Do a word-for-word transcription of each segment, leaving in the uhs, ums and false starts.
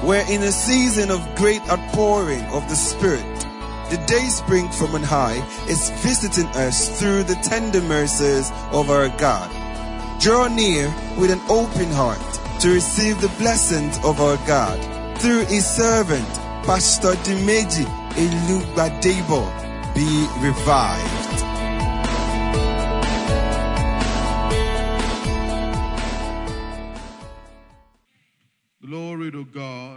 We're in a season of great outpouring of the Spirit. The day spring from on high is visiting us through the tender mercies of our God. Draw near with an open heart to receive the blessings of our God through His servant, Pastor Dimeji Elugbadebo. Be revived. Glory to God.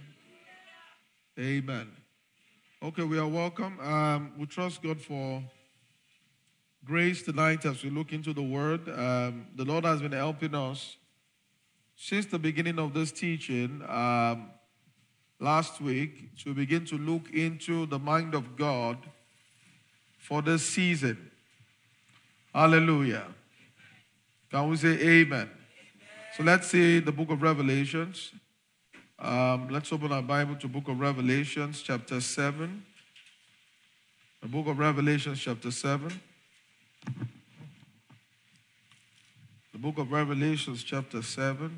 Amen. Okay, we are welcome. Um, we trust God for grace tonight as we look into the Word. Um, the Lord has been helping us since the beginning of this teaching um, last week to begin to look into the mind of God for this season. Hallelujah. Can we say amen? So let's see the book of Revelations. Um, let's open our Bible to the book of Revelations, chapter seven. The book of Revelations, chapter seven. The book of Revelations, chapter seven.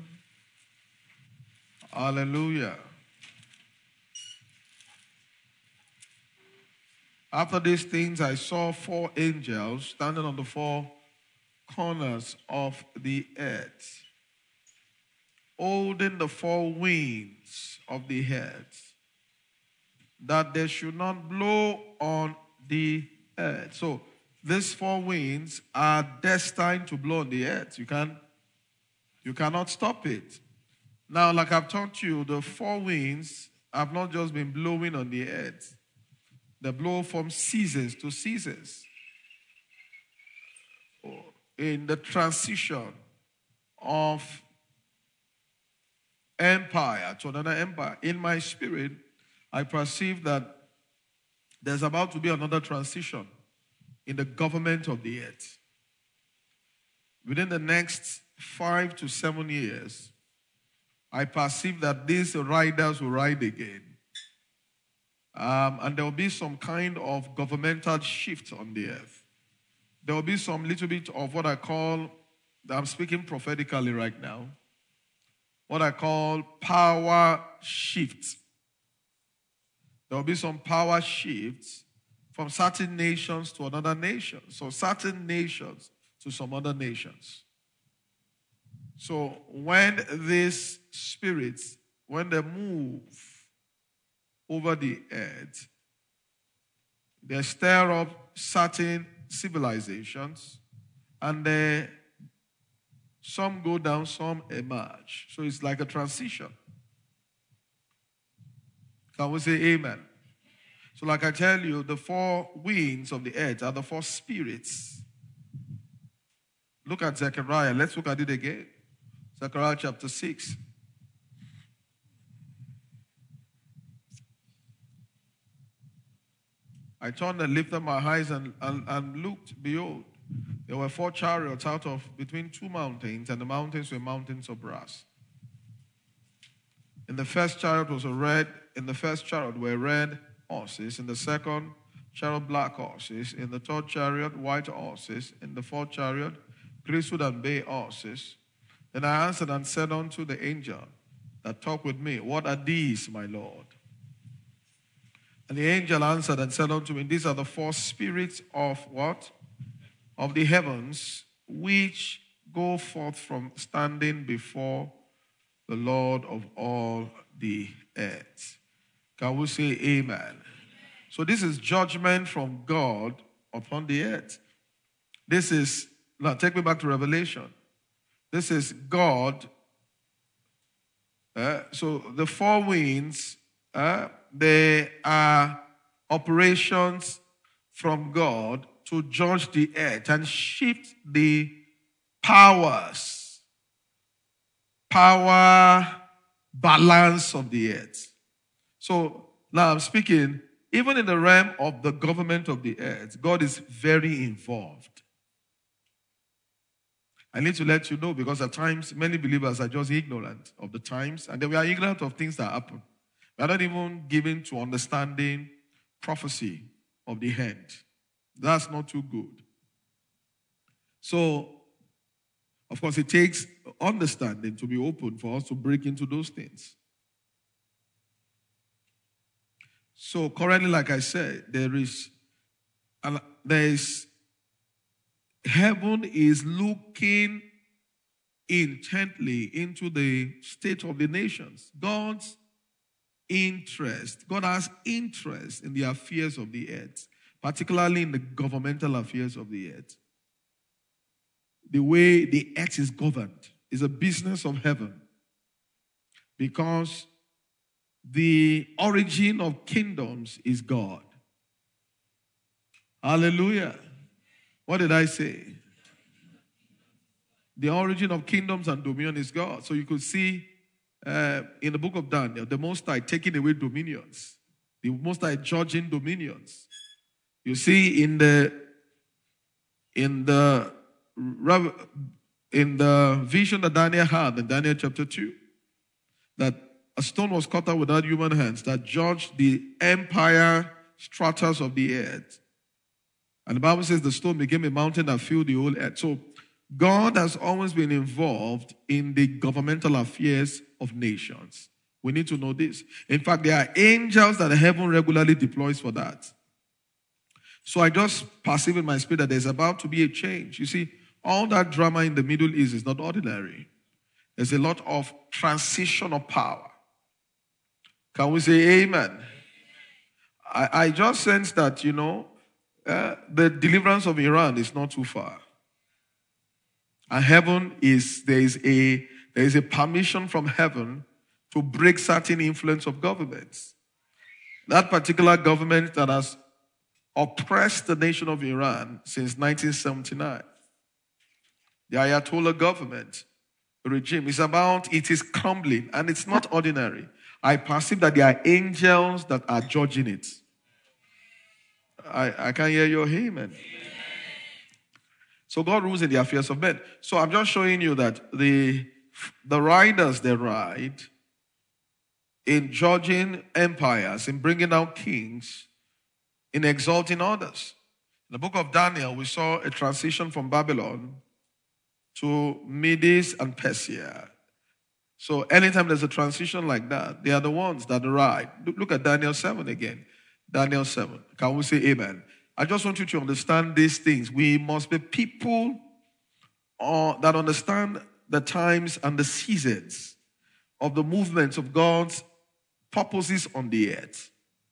Hallelujah. After these things, I saw four angels standing on the four corners of the earth, holding the four winds of the earth, that they should not blow on the earth. So these four winds are destined to blow on the earth. You can, you cannot stop it. Now, like I've taught you, the four winds have not just been blowing on the earth. They blow from seasons to seasons. In the transition of empire to another empire, in my spirit, I perceive that there's about to be another transition in the government of the earth. Within the next five to seven years, I perceive that these riders will ride again. Um, and there will be some kind of governmental shift on the earth. There will be some little bit of what I call, I'm speaking prophetically right now, what I call power shift. There will be some power shifts from certain nations to another nation. So certain nations to some other nations. So when these spirits, when they move over the earth, they stir up certain civilizations, and they, some go down, some emerge. So it's like a transition. Can we say amen? So like I tell you, the four winds of the earth are the four spirits. Look at Zechariah. Let's look at it again. Zechariah chapter six. I turned and lifted my eyes and, and, and looked, behold, there were four chariots out of between two mountains, and the mountains were mountains of brass. In the first chariot was a red, in the first chariot were red horses, in the second chariot black horses, in the third chariot white horses, in the fourth chariot greasewood and bay horses. Then I answered and said unto the angel that talked with me, what are these, my Lord? And the angel answered and said unto me, these are the four spirits of what? Of the heavens, which go forth from standing before the Lord of all the earth. Can we say amen? Amen. So this is judgment from God upon the earth. This is, now take me back to Revelation. This is God. Uh, so the four winds, uh, they are operations from God to judge the earth and shift the powers, power balance of the earth. So now I'm speaking, even in the realm of the government of the earth, God is very involved. I need to let you know, because at times many believers are just ignorant of the times, and they are ignorant of things that happen. They are not even given to understanding prophecy of the end. That's not too good. So, of course, it takes understanding to be open for us to break into those things. So currently, like I said, there is, there is, heaven is looking intently into the state of the nations. God's interest, God has interest in the affairs of the earth, particularly in the governmental affairs of the earth. The way the earth is governed is a business of heaven, because the origin of kingdoms is God. Hallelujah. What did I say? The origin of kingdoms and dominion is God. So you could see uh, in the book of Daniel, the Most High taking away dominions, the Most High judging dominions. You see in the in the in the vision that Daniel had in Daniel chapter two, that a stone was cut out without human hands that judged the empire stratas of the earth. And the Bible says the stone became a mountain that filled the whole earth. So God has always been involved in the governmental affairs of nations. We need to know this. In fact, there are angels that heaven regularly deploys for that. So I just perceive in my spirit that there's about to be a change. You see, all that drama in the Middle East is not ordinary. There's a lot of transition of power. Can we say amen? I, I just sense that, you know, uh, the deliverance of Iran is not too far. And heaven is, there is a, there is a permission from heaven to break certain influence of governments. That particular government that has oppressed the nation of Iran since nineteen seventy-nine, the Ayatollah government regime, is about, it is crumbling, and it's not ordinary. I perceive that there are angels that are judging it. I, I can't hear your amen. So God rules in the affairs of men. So I'm just showing you that the, the riders they ride in judging empires, in bringing down kings, in exalting others. In the book of Daniel, we saw a transition from Babylon to Medes and Persia. So anytime there's a transition like that, they are the ones that ride. Look at Daniel seven again. Daniel seven. Can we say amen? I just want you to understand these things. We must be people uh, that understand the times and the seasons of the movements of God's purposes on the earth.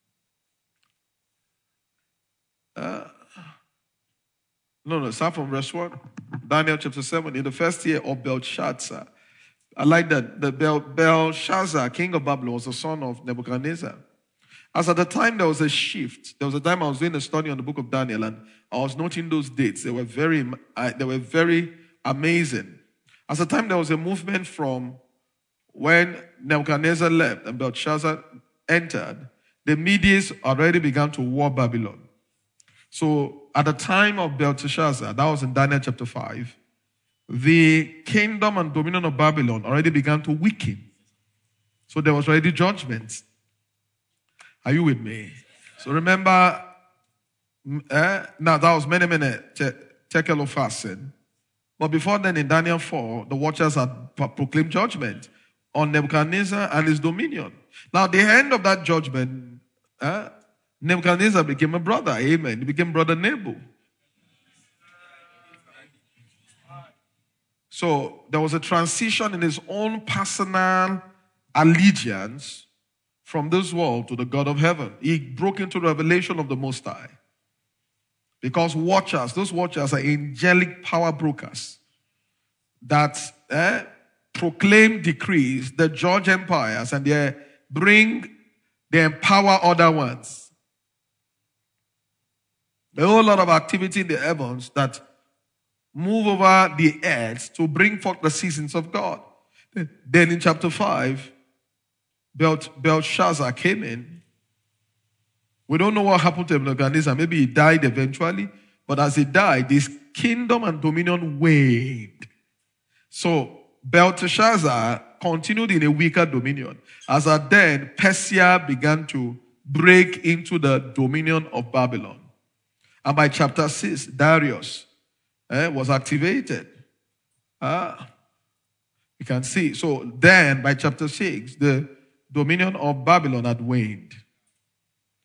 Uh, no, no, start from verse one. Daniel chapter seven. In the first year of Belshazzar. I like that. The Bel- Belshazzar, king of Babylon, was the son of Nebuchadnezzar. As at the time there was a shift. There was a time I was doing a study on the book of Daniel, and I was noting those dates. They were very, uh, they were very amazing. As the time there was a movement from when Nebuchadnezzar left and Belshazzar entered, the Medes already began to war Babylon. So at the time of Belshazzar, that was in Daniel chapter five, the kingdom and dominion of Babylon already began to weaken. So there was already judgment. Are you with me? So remember, eh, now that was many, many Tekel of fasting. But before then, in Daniel four, the watchers had proclaimed judgment on Nebuchadnezzar and his dominion. Now, the end of that judgment, eh, Nebuchadnezzar became a brother. Amen. He became brother Nebu. So there was a transition in his own personal allegiance from this world to the God of heaven. He broke into the revelation of the Most High. Because watchers, those watchers are angelic power brokers that eh, proclaim decrees, they judge empires, and they bring, they empower other ones. A whole lot of activity in the heavens that move over the earth to bring forth the seasons of God. Then in chapter five, Belshazzar came in. We don't know what happened to Nebuchadnezzar. Maybe he died eventually. But as he died, his kingdom and dominion waned. So Belshazzar continued in a weaker dominion. As at then, Persia began to break into the dominion of Babylon. And by chapter six, Darius eh, was activated. Ah, you can see. So then, by chapter six, the dominion of Babylon had waned.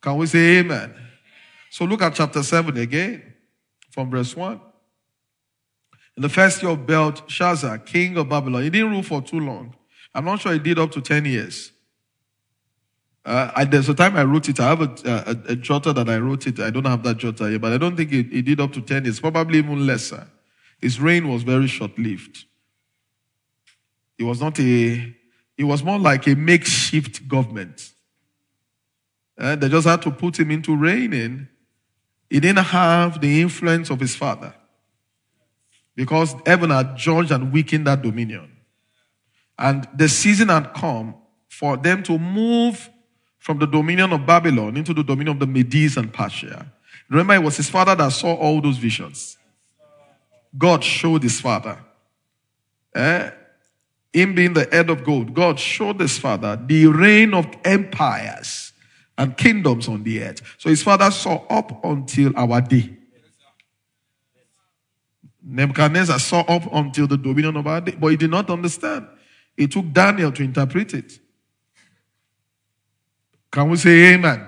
Can we say amen? So look at chapter seven again, from verse one. In the first year of Belshazzar, king of Babylon, he didn't rule for too long. I'm not sure he did up to ten years. Uh, I, there's a time I wrote it. I have a, a, a jotter that I wrote it. I don't have that jotter here, but I don't think he, he did up to ten years. Probably even lesser. His reign was very short-lived. It was not a, it was more like a makeshift government. Uh, they just had to put him into reigning. He didn't have the influence of his father, because heaven had judged and weakened that dominion. And the season had come for them to move from the dominion of Babylon into the dominion of the Medes and Persia. Remember, it was his father that saw all those visions. God showed his father. Eh? Him being the head of gold, God showed his father the reign of empires and kingdoms on the earth. So his father saw up until our day. Nebuchadnezzar saw up until the dominion of our day, but he did not understand. It took Daniel to interpret it. Can we say amen?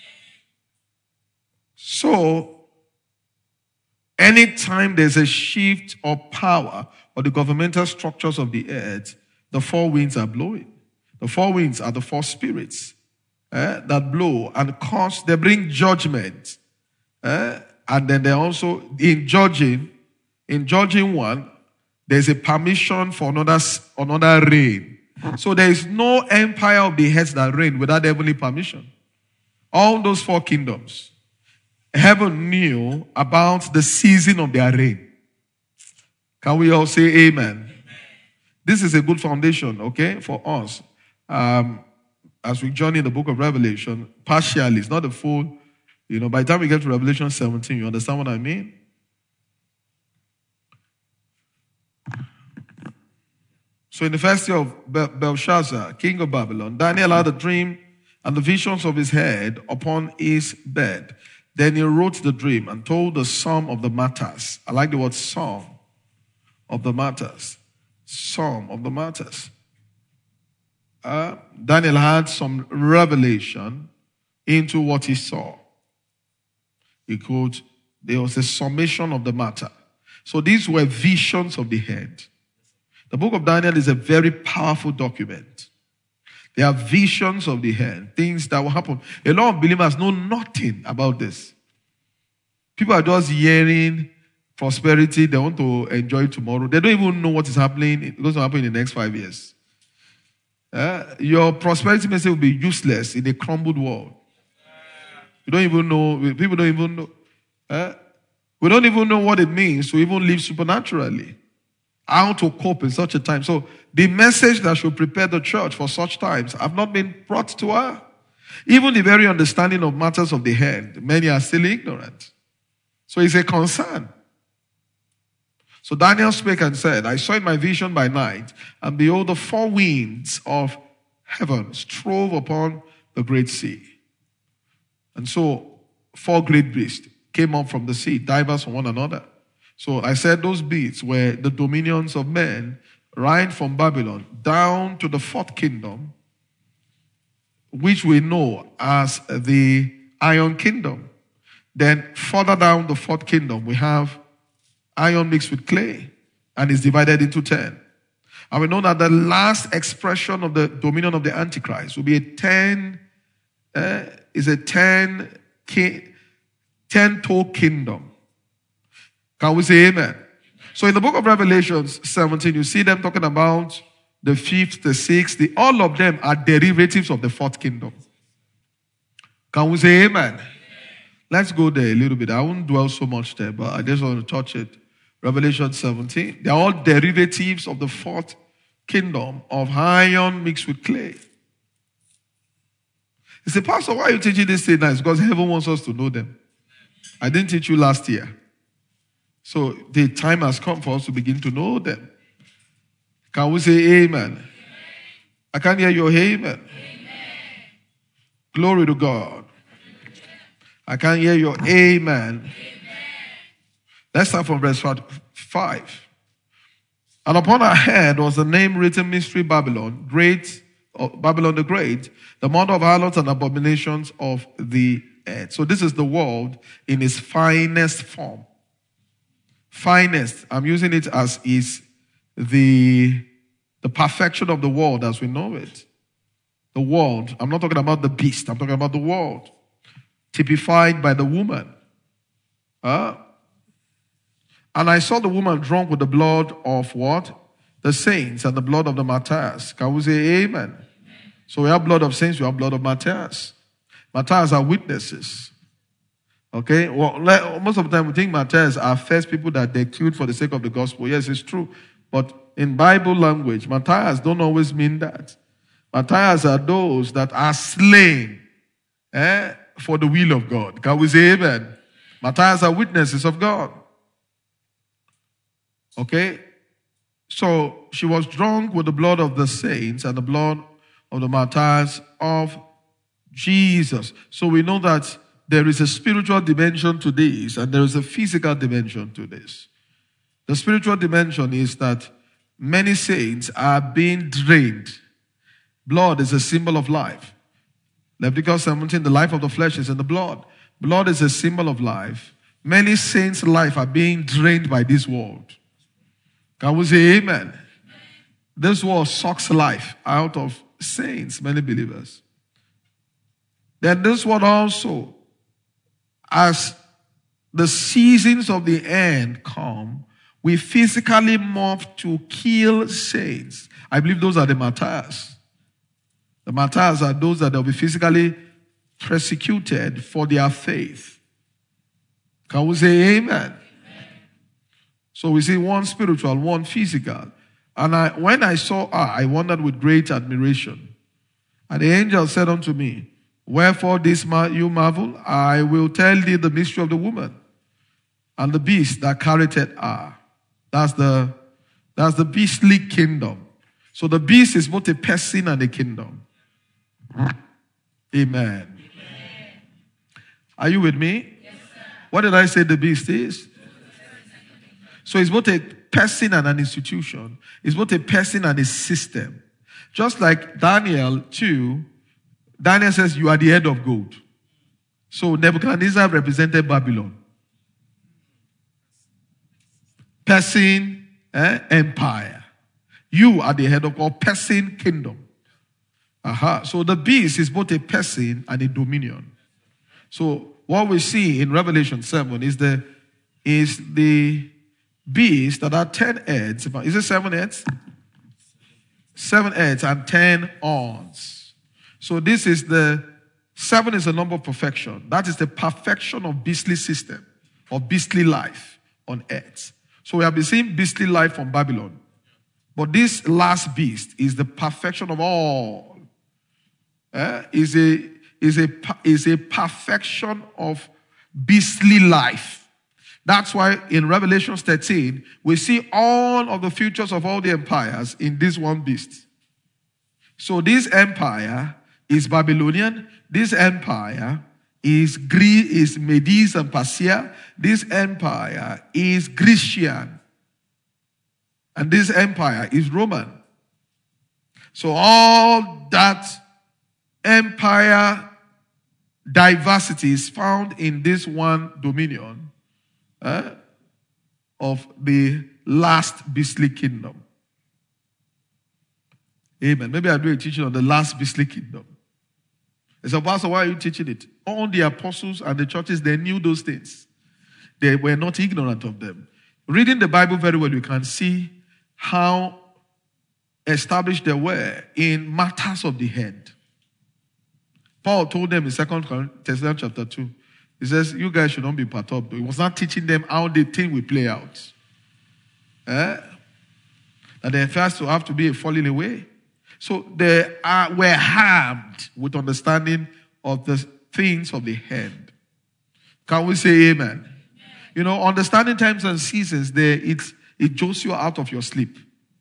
So, anytime there's a shift of power or the governmental structures of the earth, the four winds are blowing. The four winds are the four spirits eh, that blow and cause, they bring judgment. Eh, and then they also, in judging, in judging one, there's a permission for another, another reign. So there is no empire of the heads that reign without heavenly permission. All those four kingdoms, heaven knew about the season of their reign. Can we all say amen? Amen. This is a good foundation, okay, for us. Um, as we journey in the book of Revelation, partially, it's not the full, you know, by the time we get to Revelation seventeen, you understand what I mean? So in the first year of Belshazzar, king of Babylon, Daniel had a dream and the visions of his head upon his bed. Then he wrote the dream and told the sum of the matters. I like the word sum of the matters. Sum of the matters. Uh, Daniel had some revelation into what he saw. He could, there was a summation of the matter. So these were visions of the head. The book of Daniel is a very powerful document. There are visions of the head, things that will happen. A lot of believers know nothing about this. People are just hearing prosperity. They want to enjoy tomorrow. They don't even know what is happening. It's going to happen in the next five years. Uh, your prosperity message will be useless in a crumbled world. You don't even know. People don't even know. Uh, we don't even know what it means to even live supernaturally. How to cope in such a time. So the message that should prepare the church for such times have not been brought to her. Even the very understanding of matters of the head, many are still ignorant. So it's a concern. So Daniel spake and said, I saw in my vision by night, and behold, the four winds of heaven strove upon the great sea. And so four great beasts came up from the sea, diverse from one another. So I said those beasts were the dominions of men, right from Babylon down to the fourth kingdom, which we know as the Iron Kingdom. Then further down the fourth kingdom, we have iron mixed with clay, and is divided into ten. And we know that the last expression of the dominion of the Antichrist will be a ten, uh, is a ten, ki- ten-toe kingdom. Can we say amen? So in the book of Revelation seventeen, you see them talking about the fifth, the sixth, the, all of them are derivatives of the fourth kingdom. Can we say amen? Amen? Let's go there a little bit. I won't dwell so much there, but I just want to touch it. Revelation seventeen. They are all derivatives of the fourth kingdom of iron mixed with clay. You say, Pastor, why are you teaching this thing now? It's because heaven wants us to know them. I didn't teach you last year. So the time has come for us to begin to know them. Can we say amen? Amen. I can't hear your amen. Amen. Glory to God. I can't hear your amen. Amen. Let's start from verse five. And upon her head was the name written, Mystery Babylon, great of Babylon the Great, the mother of harlots and abominations of the earth. So this is the world in its finest form. Finest. I'm using it as is the, the perfection of the world as we know it. The world. I'm not talking about the beast. I'm talking about the world. Typified by the woman. Huh? And I saw the woman drunk with the blood of what? The saints and the blood of the martyrs. Can we say amen? Amen. So we have blood of saints, we have blood of martyrs. Martyrs are witnesses. Okay? Well, most of the time we think martyrs are first people that they killed for the sake of the gospel. Yes, it's true. But in Bible language, martyrs don't always mean that. Martyrs are those that are slain eh, for the will of God. Can we say amen? Martyrs are witnesses of God. Okay? So she was drunk with the blood of the saints and the blood of the martyrs of Jesus. So we know that there is a spiritual dimension to this and there is a physical dimension to this. The spiritual dimension is that many saints are being drained. Blood is a symbol of life. Leviticus seventeen, the life of the flesh is in the blood. Blood is a symbol of life. Many saints' life are being drained by this world. Can we say amen? This world sucks life out of saints, many believers. Then this world also, as the seasons of the end come, we physically morph to kill saints. I believe those are the martyrs. The martyrs are those that will be physically persecuted for their faith. Can we say amen? Amen. So we see one spiritual, one physical. And I, when I saw her, I wondered with great admiration. And the angel said unto me, wherefore this you marvel? I will tell thee the mystery of the woman and the beast that carried her. That's the, that's the beastly kingdom. So the beast is both a person and a kingdom. Amen. Amen. Are you with me? Yes, sir. What did I say the beast is? So it's both a person and an institution. It's both a person and a system. Just like Daniel two, Daniel says, you are the head of gold. So Nebuchadnezzar represented Babylon. Person, eh, empire. You are the head of or person kingdom. Aha. So the beast is both a person and a dominion. So what we see in Revelation seven is the is the beast that are ten heads. Is it seven heads? Seven heads and ten horns. So this is the seven is the number of perfection. That is the perfection of beastly system, of beastly life on earth. So we have been seeing beastly life from Babylon. But this last beast is the perfection of all. Uh, is a is a is a perfection of beastly life. That's why in Revelation thirteen we see all of the futures of all the empires in this one beast. So this empire is Babylonian. This empire is Greece, is Medes and Persia. This empire is Grecian, and this empire is Roman. So all that empire diversity is found in this one dominion eh, of the last beastly kingdom. Amen. Maybe I'll do a teaching on the last beastly kingdom. I said, Pastor, why are you teaching it? All the apostles and the churches, they knew those things. They were not ignorant of them. Reading the Bible very well, you can see how established they were in matters of the head. Paul told them in Second Thessalonians chapter two, he says, you guys should not be perturbed. He was not teaching them how the thing will play out. Eh? That they first will have to be a falling away. So they are, were harmed with understanding of the things of the head. Can we say amen? Amen. You know, understanding times and seasons, they, it, it jolts you out of your sleep.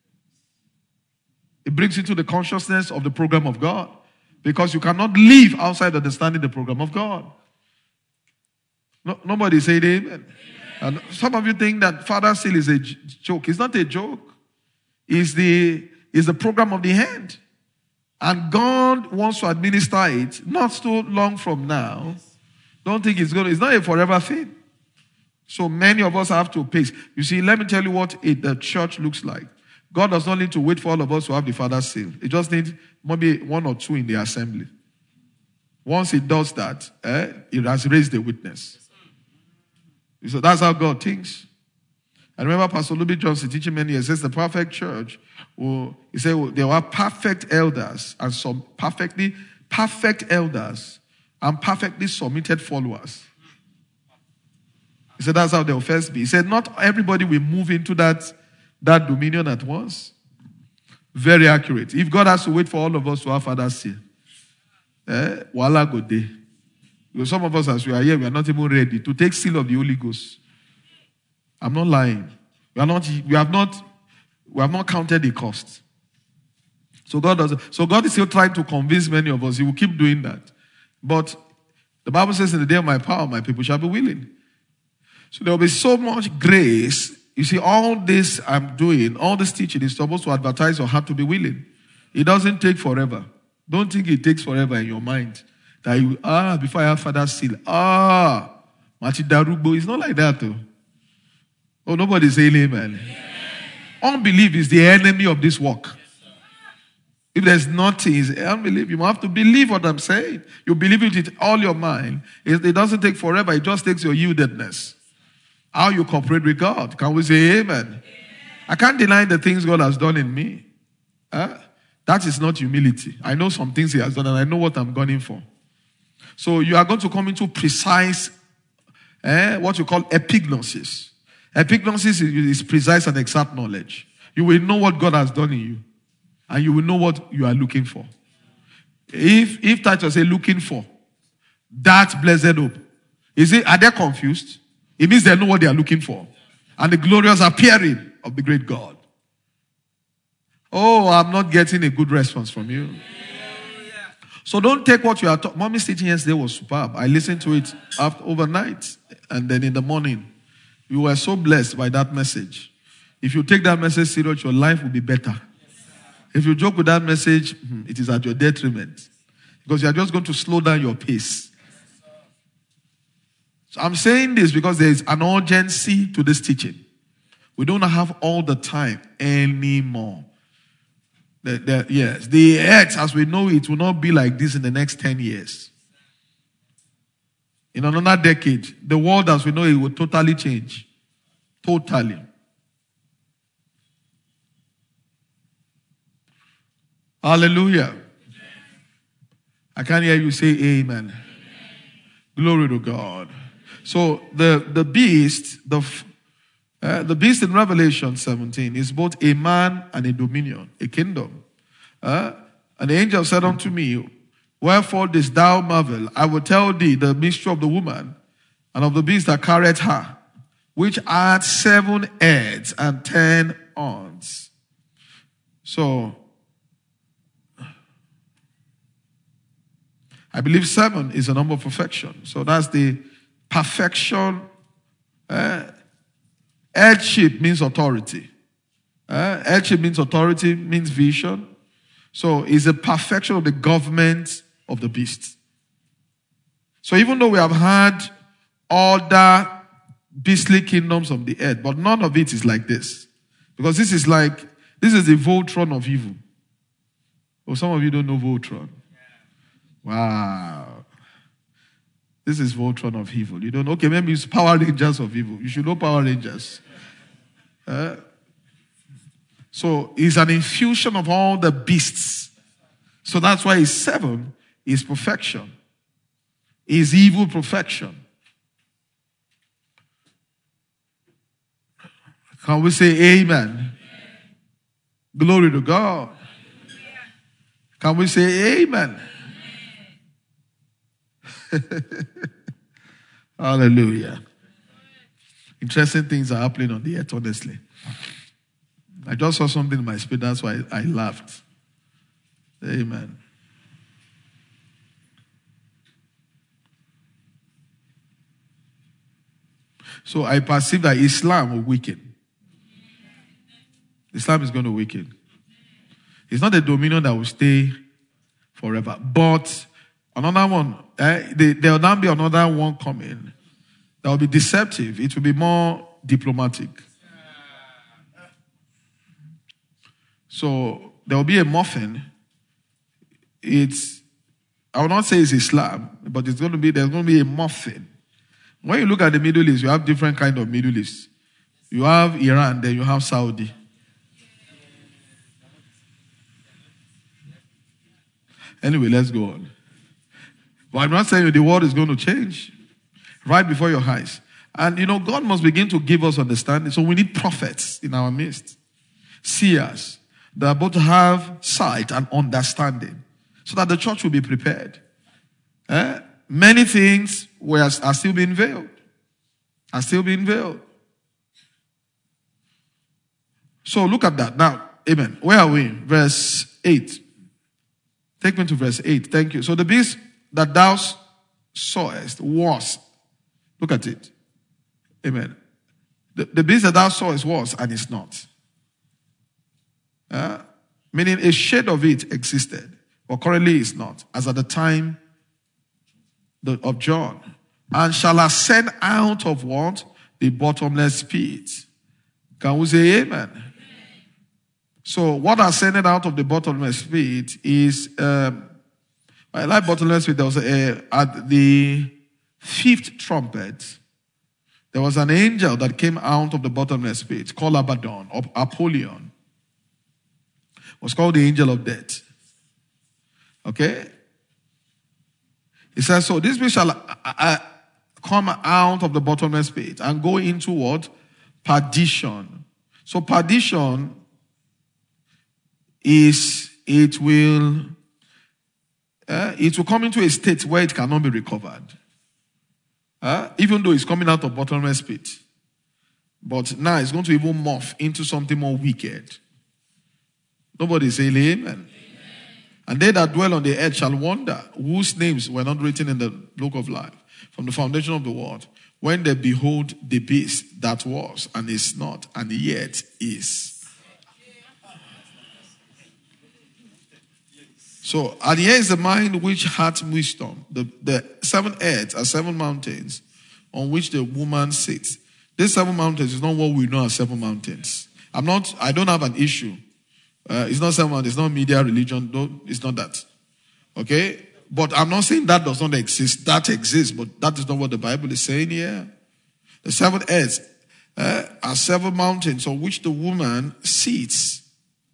It brings you to the consciousness of the program of God. Because you cannot live outside understanding the program of God. No, nobody said amen. And some of you think that Father Seal is a j- joke. It's not a joke. It's the, it's the program of the hand. And God wants to administer it not so long from now. Don't think it's going to, it's not a forever thing. So many of us have to pace. You see, let me tell you what it, the church looks like. God does not need to wait for all of us to have the Father's seal. It just needs maybe one or two in the assembly. Once it does that, eh, it has raised a witness. So that's how God thinks. I remember Pastor Louis Johnson teaching many years, says the perfect church, will, he said well, there were perfect elders and some perfectly, perfect elders and perfectly submitted followers. He said that's how they'll first be. He said not everybody will move into that, that dominion at once. Very accurate. If God has to wait for all of us to have Father's seal, eh, wala go day. Because some of us as we are here, we are not even ready to take seal of the Holy Ghost. I'm not lying. We are not, we have not, we have not counted the cost. So God does, so God is still trying to convince many of us. He will keep doing that. But the Bible says in the day of my power, my people shall be willing. So there will be so much grace. You see, all this I'm doing, all this teaching is supposed to advertise your heart to be willing. It doesn't take forever. Don't think it takes forever in your mind. That you, ah, before I have Father's seal, ah, Machi Darugbo. It's not like that though. Oh, nobody's saying amen. Unbelief is the enemy of this work. If there's nothing, it's unbelief. You have to believe what I'm saying. You believe it with all your mind. It, it doesn't take forever. It just takes your yieldedness. How you cooperate with God. Can we say amen? Amen. I can't deny the things God has done in me. Huh? That is not humility. I know some things He has done and I know what I'm gunning for. So you are going to come into precise, eh, what you call epignosis. Epignosis is, is precise and exact knowledge. You will know what God has done in you. And you will know what you are looking for. If, if Titus say looking for, that blessed hope. Is it, are they confused? It means they know what they are looking for. And the glorious appearing of the great God. Oh, I'm not getting a good response from you. So don't take what you are talking. Mommy's teaching yesterday was superb. I listened to it after overnight. And then in the morning, you were so blessed by that message. If you take that message serious, your life will be better. If you joke with that message, it is at your detriment. Because you are just going to slow down your pace. So I'm saying this because there is an urgency to this teaching. We don't have all the time anymore. The, the, yes, the earth as we know it will not be like this in the next ten years. In another decade, the world as we know it will totally change. Totally. Hallelujah. Amen. I can't hear you say amen. Amen. Glory to God. So the, the beast, the, uh, the beast in Revelation seventeen is both a man and a dominion, a kingdom. Uh, and the angel said unto me, wherefore didst thou marvel? I will tell thee the mystery of the woman and of the beast that carried her, which had seven heads and ten horns. So, I believe seven is a number of perfection. So that's the perfection. Uh, headship means authority. Uh, headship means authority, means vision. So it's a perfection of the government of the beast. So even though we have had other beastly kingdoms of the earth, but none of it is like this. Because this is like, this is the Voltron of evil. Oh, some of you don't know Voltron. Wow. This is Voltron of evil. You don't know? Okay, maybe it's Power Rangers of evil. You should know Power Rangers. Uh, so it's an infusion of all the beasts. So that's why it's seven is perfection. Is evil perfection. Can we say amen? Amen. Glory to God. Can we say amen? Hallelujah. Interesting things are happening on the earth, honestly. I just saw something in my spirit, that's why I laughed. Amen. So I perceive that Islam will weaken. Islam is going to weaken. It's not a dominion that will stay forever. But another one, eh, there will now be another one coming that will be deceptive. It will be more diplomatic. So there will be a muffin. It's, I will not say it's Islam, but it's going to be, there's going to be a muffin. When you look at the Middle East, you have different kind of Middle East. You have Iran, then you have Saudi. Anyway, let's go on. But I'm not saying the world is going to change right before your eyes. And you know, God must begin to give us understanding. So we need prophets in our midst. Seers that are both to have sight and understanding so that the church will be prepared. Eh? Many things were, are still being veiled. Are still being veiled. So look at that. Now, amen. Where are we? Verse eight. Take me to verse eight. Thank you. So the beast that thou sawest was. Look at it. Amen. The, the beast that thou sawest was and is not. Uh, meaning a shade of it existed, but currently is not, as at the time the, of John. And shall ascend out of what? The bottomless pit. Can we say amen? Amen. So what ascended out of the bottomless pit is, um, I like bottomless pit. There was a, at the fifth trumpet, there was an angel that came out of the bottomless pit called Abaddon, or Apollyon. Was called the angel of death. Okay? It says, so this beast shall uh, uh, come out of the bottomless pit and go into what? Perdition. So perdition is, it will, uh, it will come into a state where it cannot be recovered. Uh, even though it's coming out of bottomless pit. But now it's going to even morph into something more wicked. Nobody say amen. Amen. And they that dwell on the earth shall wonder, whose names were not written in the book of life from the foundation of the world, when they behold the beast that was and is not and yet is. So, and here is the mind which hath wisdom. The, the seven earths are seven mountains on which the woman sits. These seven mountains is not what we know as seven mountains. I'm not, I don't have an issue. Uh, it's not someone, it's not media, religion, no, it's not that. Okay? But I'm not saying that does not exist. That exists, but that is not what the Bible is saying here. The seven earths uh, are seven mountains on which the woman sits.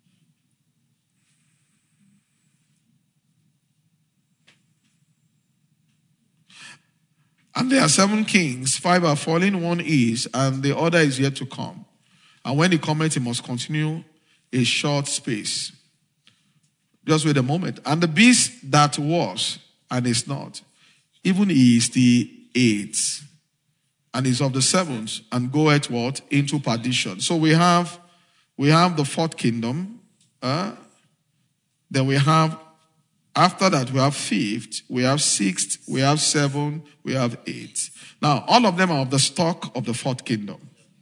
And there are seven kings, five are fallen, one is, and the other is yet to come. And when he cometh, he must continue a short space. Just wait a moment. And the beast that was and is not, even he is the eighth, and is of the seventh, and goeth what? Into perdition. So we have we have the fourth kingdom. Uh, then we have, after that we have fifth, we have sixth, we have seven, we have eight. Now all of them are of the stock of the fourth kingdom.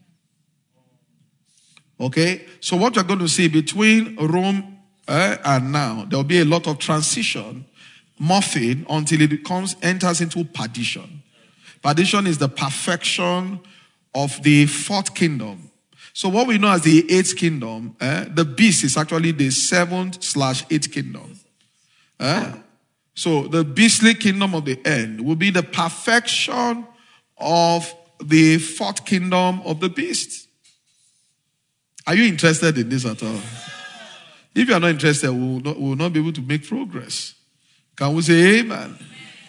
Okay, so what you're going to see between Rome uh, and now, there will be a lot of transition, morphing, until it becomes, enters into perdition. Perdition is the perfection of the fourth kingdom. So what we know as the eighth kingdom, uh, the beast is actually the seventh slash eighth kingdom. Uh, so the beastly kingdom of the end will be the perfection of the fourth kingdom of the beast. Are you interested in this at all? If you are not interested, we will not, we will not be able to make progress. Can we say amen?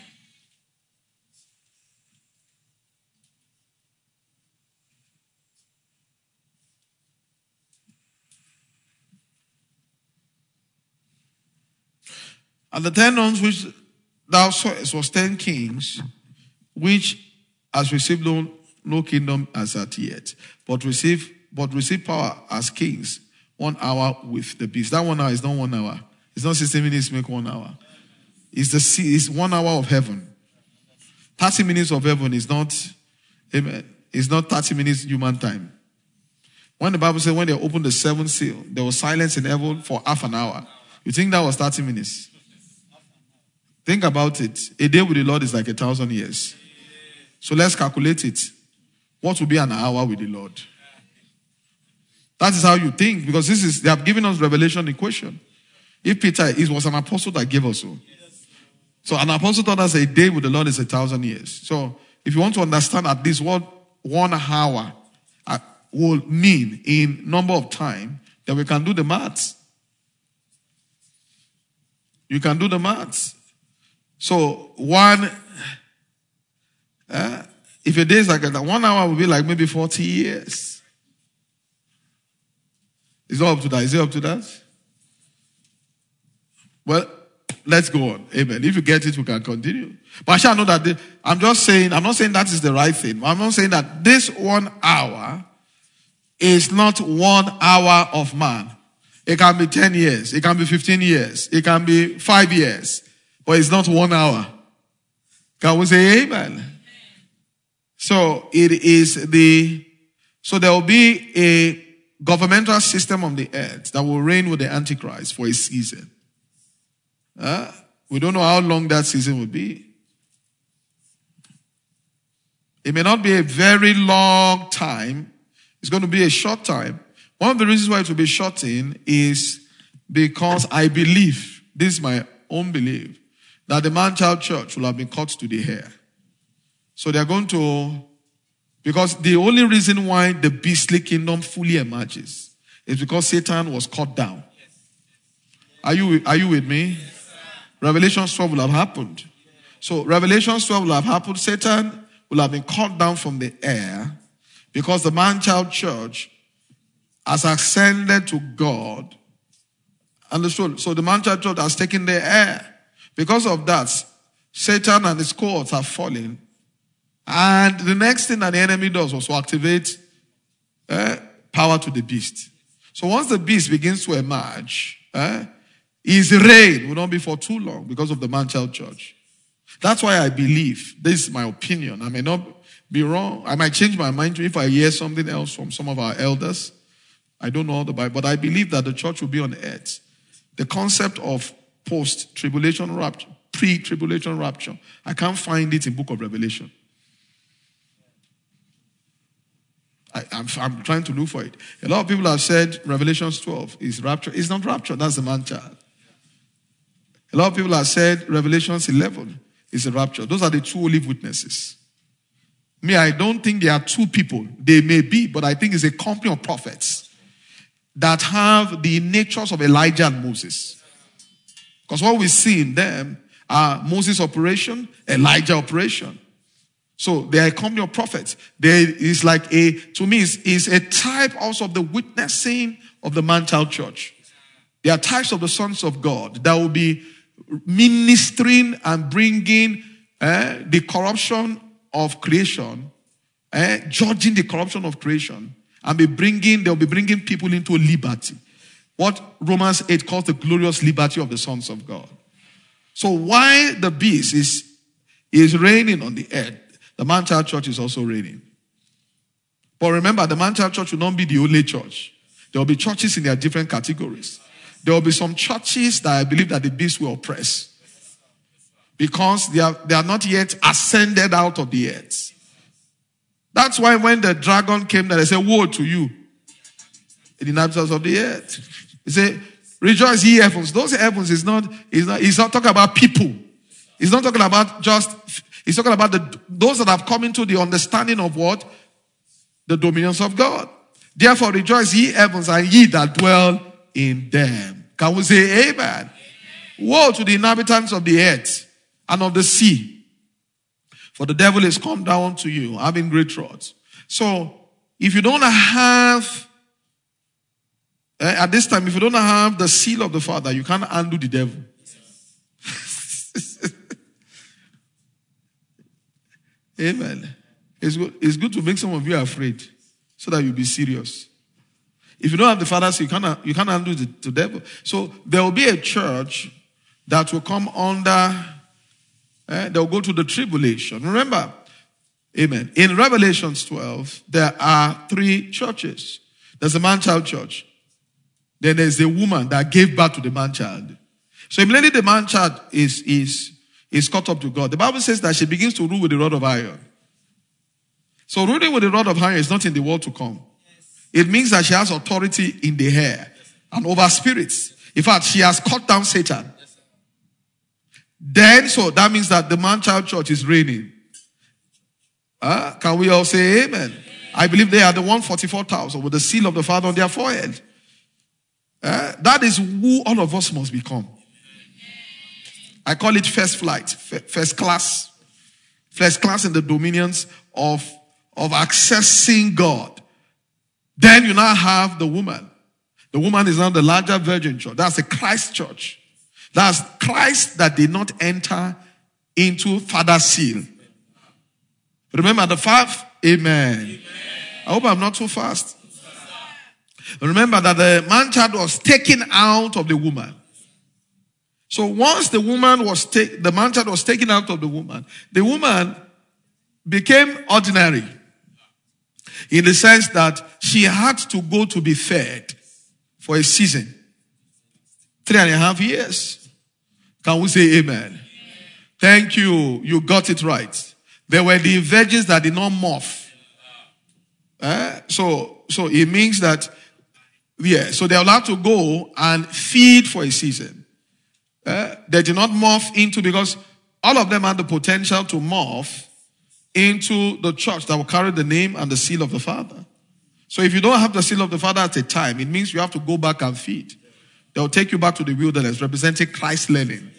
And the ten horns which thou sawest was ten kings, which has received no, no kingdom as at yet, but receive but receive power as kings one hour with the beast. That one hour is not one hour. It's not sixty minutes make one hour. It's the it's one hour of heaven. Thirty minutes of heaven is not, amen. It's not thirty minutes human time. When the Bible says when they opened the seventh seal, there was silence in heaven for half an hour. You think that was thirty minutes? Think about it. A day with the Lord is like a thousand years. So let's calculate it. What will be an hour with the Lord? That is how you think, because this is, they have given us revelation equation. If Peter, it was an apostle that gave us so. So an apostle taught us a day with the Lord is a thousand years. So if you want to understand at least what one hour will mean in number of time, then we can do the maths. You can do the maths. So one, uh, if a day is like that, one hour will be like maybe forty years. Is it up to that? Is it up to that? Well, let's go on. Amen. If you get it, we can continue. But I shall know that the, I'm just saying, I'm not saying that is the right thing. I'm not saying that this one hour is not one hour of man. It can be ten years. It can be fifteen years. It can be five years. But it's not one hour. Can we say amen? Amen. So it is the, so there will be a governmental system on the earth that will reign with the Antichrist for a season. Uh, we don't know how long that season will be. It may not be a very long time. It's going to be a short time. One of the reasons why it will be shortened is because I believe, this is my own belief, that the man-child church will have been cut to the hair. So they're going to, because the only reason why the beastly kingdom fully emerges is because Satan was cut down. Are you, are you with me? Revelation twelve will have happened. So Revelation twelve will have happened. Satan will have been cut down from the air because the man-child church has ascended to God. Understood? So the man-child church has taken the air. Because of that, Satan and his cohorts have fallen. And the next thing that the enemy does was to activate uh, power to the beast. So once the beast begins to emerge, uh, his reign will not be for too long because of the man-child church. That's why I believe, this is my opinion, I may not be wrong. I might change my mind if I hear something else from some of our elders. I don't know all the Bible, but I believe that the church will be on earth. The concept of post-tribulation rapture, pre-tribulation rapture, I can't find it in Book of Revelation. I, I'm, I'm trying to look for it. A lot of people have said Revelation twelve is rapture. It's not rapture, that's the man-child. A lot of people have said Revelation eleven is a rapture. Those are the two olive witnesses. Me, I don't think there are two people. They may be, but I think it's a company of prophets that have the natures of Elijah and Moses. Because what we see in them are Moses' operation, Elijah operation. So they are a company of prophets. There is like a, to me, is, is a type also of the witnessing of the man-child church. They are types of the sons of God that will be ministering and bringing eh, the corruption of creation, eh, judging the corruption of creation, and be bringing, they'll be bringing people into liberty. What Romans eight calls the glorious liberty of the sons of God. So while the beast is, is reigning on the earth, the man-child church is also reigning. But remember, the man-child church will not be the only church. There will be churches in their different categories. There will be some churches that I believe that the beast will oppress. Because they are, they are not yet ascended out of the earth. That's why when the dragon came there, they said, woe to you, the inhabitants of the earth. He said, rejoice ye heavens. Those heavens is not, is not, he's not talking about people. He's not talking about just, he's talking about the, those that have come into the understanding of what? The dominions of God. Therefore rejoice ye heavens and ye that dwell in them. Can we say amen? Amen? Woe to the inhabitants of the earth and of the sea. For the devil is come down to you, having great rods. So, if you don't have, eh, at this time, if you don't have the seal of the Father, you can't undo the devil. Amen. It's good, it's good to make some of you afraid so that you'll be serious. If you don't have the Father, so you can't, you can't undo the, the devil. So there will be a church that will come under, eh, they'll go to the tribulation. Remember, amen. In Revelation twelve, there are three churches. There's a man-child church. Then there's a woman that gave birth to the man-child. So immediately the man-child is, is, is caught up to God. The Bible says that she begins to rule with the rod of iron. So ruling with the rod of iron is not in the world to come. It means that she has authority in the air and over spirits. In fact, she has cut down Satan. Then, so that means that the man-child church is reigning. Uh, can we all say amen? I believe they are the one hundred forty-four thousand with the seal of the Father on their forehead. Uh, that is who all of us must become. I call it first flight, first class. First class in the dominions of, of accessing God. Then you now have the woman. The woman is now the larger virgin church. That's the Christ church. That's Christ that did not enter into Father's seal. Remember the five? Amen. Amen. I hope I'm not too fast. Remember that the man-child was taken out of the woman. So once the woman was taken, the man-child was taken out of the woman, the woman became ordinary. In the sense that she had to go to be fed for a season. Three and a half years. Can we say amen? Amen. Thank you. You got it right. There were the virgins that did not morph. Uh, so, so it means that, yeah, so they're allowed to go and feed for a season. Uh, they did not morph into, because all of them had the potential to morph into the church that will carry the name and the seal of the Father. So if you don't have the seal of the Father at a time, it means you have to go back and feed. They'll take you back to the wilderness, representing Christ's learning.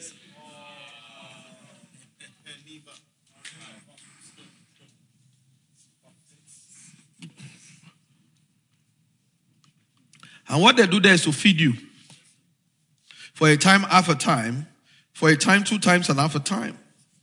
And what they do there is to feed you. For a time, half a time. For a time, two times, and half a time.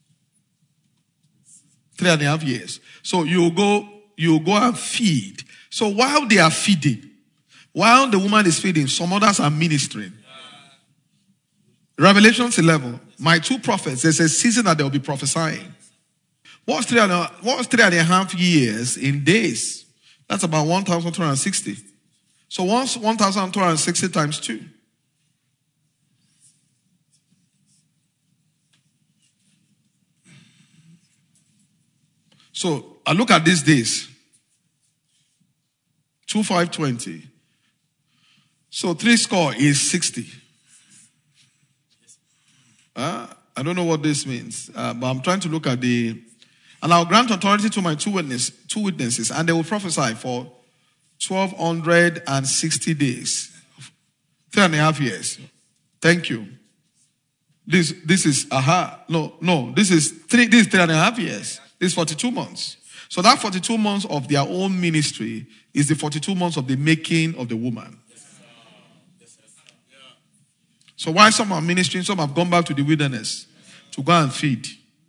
Three and a half years. So you go, you go and feed. So while they are feeding, while the woman is feeding, some others are ministering. Revelation eleven. My two prophets, there's a season that they'll be prophesying. What's three and a, what's three and a half years in days? That's about one thousand two hundred sixty. So once one thousand two hundred sixty times two. So I look at these days. Two five twenty. So three score is sixty. Uh, I don't know what this means, uh, but I'm trying to look at the. And I'll grant authority to my two witness, two witnesses, and they will prophesy for twelve sixty days, three and a half years. Thank you. This this is aha no no this is three this is three and a half years. This is forty-two months. So that forty-two months of their own ministry is the forty-two months of the making of the woman. So while some are ministering, some have gone back to the wilderness to go and feed.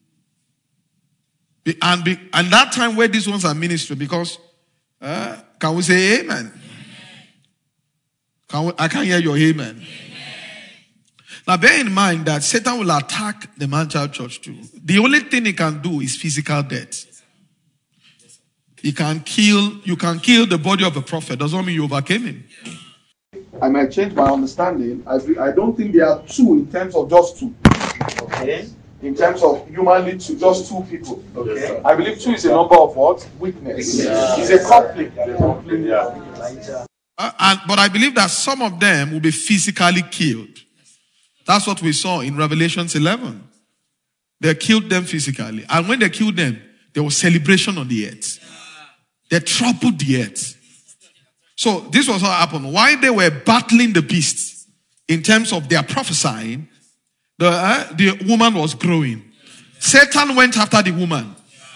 And, be, and that time where these ones are ministering, because, uh, can we say amen? Amen. Can we, I can't hear your amen. Amen. Now bear in mind that Satan will attack the man-child church too. The only thing he can do is physical death. He can kill, you can kill the body of a prophet. Doesn't mean you overcame him. I might change my understanding. I, I don't think there are two in terms of just two. Okay. In terms of humanly, two, just two people. Okay. Yes, I believe two is a number of what? Weakness. Yeah. It's a conflict. Yeah. conflict. Yeah. Uh, and, but I believe that some of them will be physically killed. That's what we saw in Revelation eleven. They killed them physically. And when they killed them, there was celebration on the earth. They trampled the earth. So this was what happened. While they were battling the beasts in terms of their prophesying, the, uh, the woman was growing. Satan went after the woman.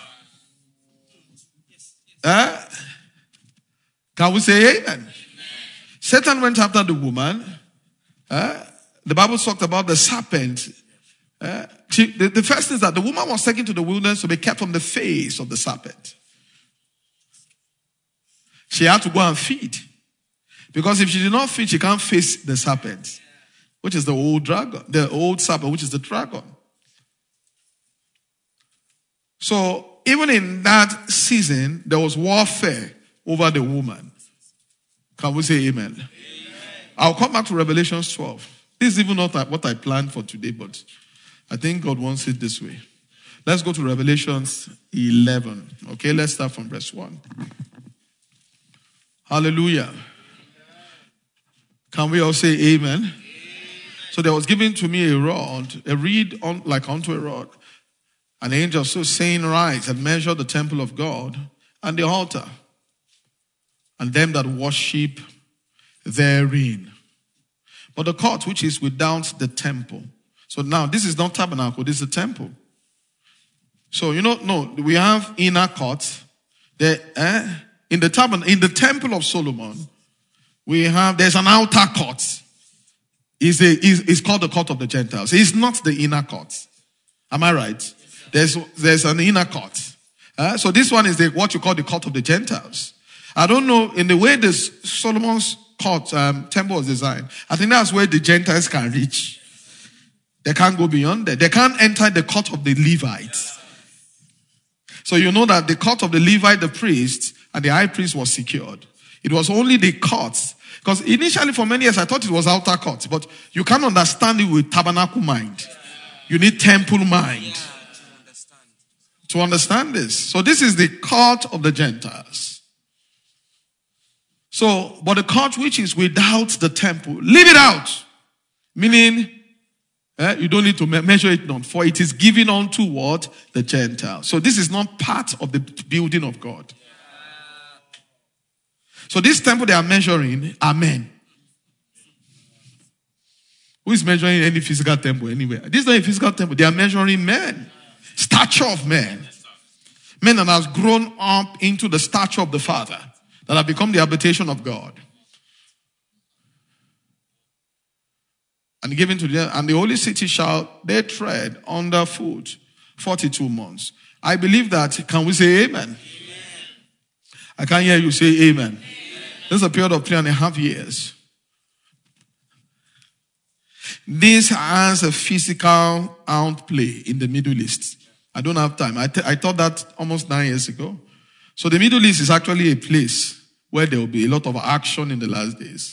Uh, can we say amen? Satan went after the woman. Uh, the Bible talked about the serpent. Uh, she, the, the first is that the woman was taken to the wilderness to be kept from the face of the serpent. She had to go and feed. Because if she did not feed, she can't face the serpent, which is the old dragon, the old serpent, which is the dragon. So even in that season, there was warfare over the woman. Can we say amen? Amen. I'll come back to Revelation twelve. This is even not what I planned for today, but I think God wants it this way. Let's go to Revelations eleven. Okay, let's start from verse one. Hallelujah. Can we all say amen? Amen? So there was given to me a rod, a reed on, like unto a rod. An angel so saying, rise and measure the temple of God and the altar, and them that worship therein. But the court which is without the temple. So now this is not tabernacle, this is the temple. So you know, no, we have inner court. The, eh, in the tabernacle, in the temple of Solomon, we have, there's an outer court. It's, a, it's, it's called the court of the Gentiles. It's not the inner court. Am I right? There's, there's an inner court. Uh, so this one is the, what you call the court of the Gentiles. I don't know, in the way the Solomon's court, um, temple was designed, I think that's where the Gentiles can reach. They can't go beyond that. They can't enter the court of the Levites. So you know that the court of the Levite, the priest, and the high priest was secured. It was only the courts. Because initially for many years I thought it was outer court. But you can't understand it with tabernacle mind. You need temple mind to understand this. So this is the court of the Gentiles. So, but the court which is without the temple, leave it out. Meaning, eh, you don't need to me- measure it not, for it is given unto what? The Gentiles. So this is not part of the building of God. So this temple they are measuring are men. Who is measuring any physical temple anywhere? This is not a physical temple. They are measuring men. Stature of men. Men that have grown up into the stature of the Father. That have become the habitation of God. And given to them. And the holy city shall they tread underfoot forty-two months. I believe that. Can we say amen? Amen. I can't hear you say amen. Amen. This is a period of three and a half years. This has a physical outplay in the Middle East. I don't have time. I, th- I thought that almost nine years ago. So the Middle East is actually a place where there will be a lot of action in the last days.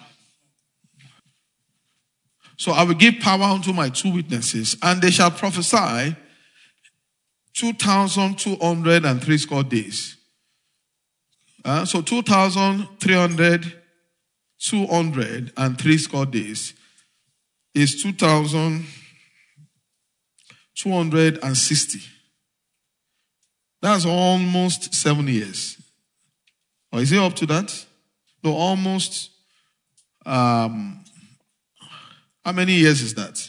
So I will give power unto my two witnesses, and they shall prophesy two thousand two hundred and three score days. Uh, so two thousand three hundred, two hundred and three score days is two thousand two hundred sixty. That's almost seven years. Or is it up to that? No, almost. Um, how many years is that?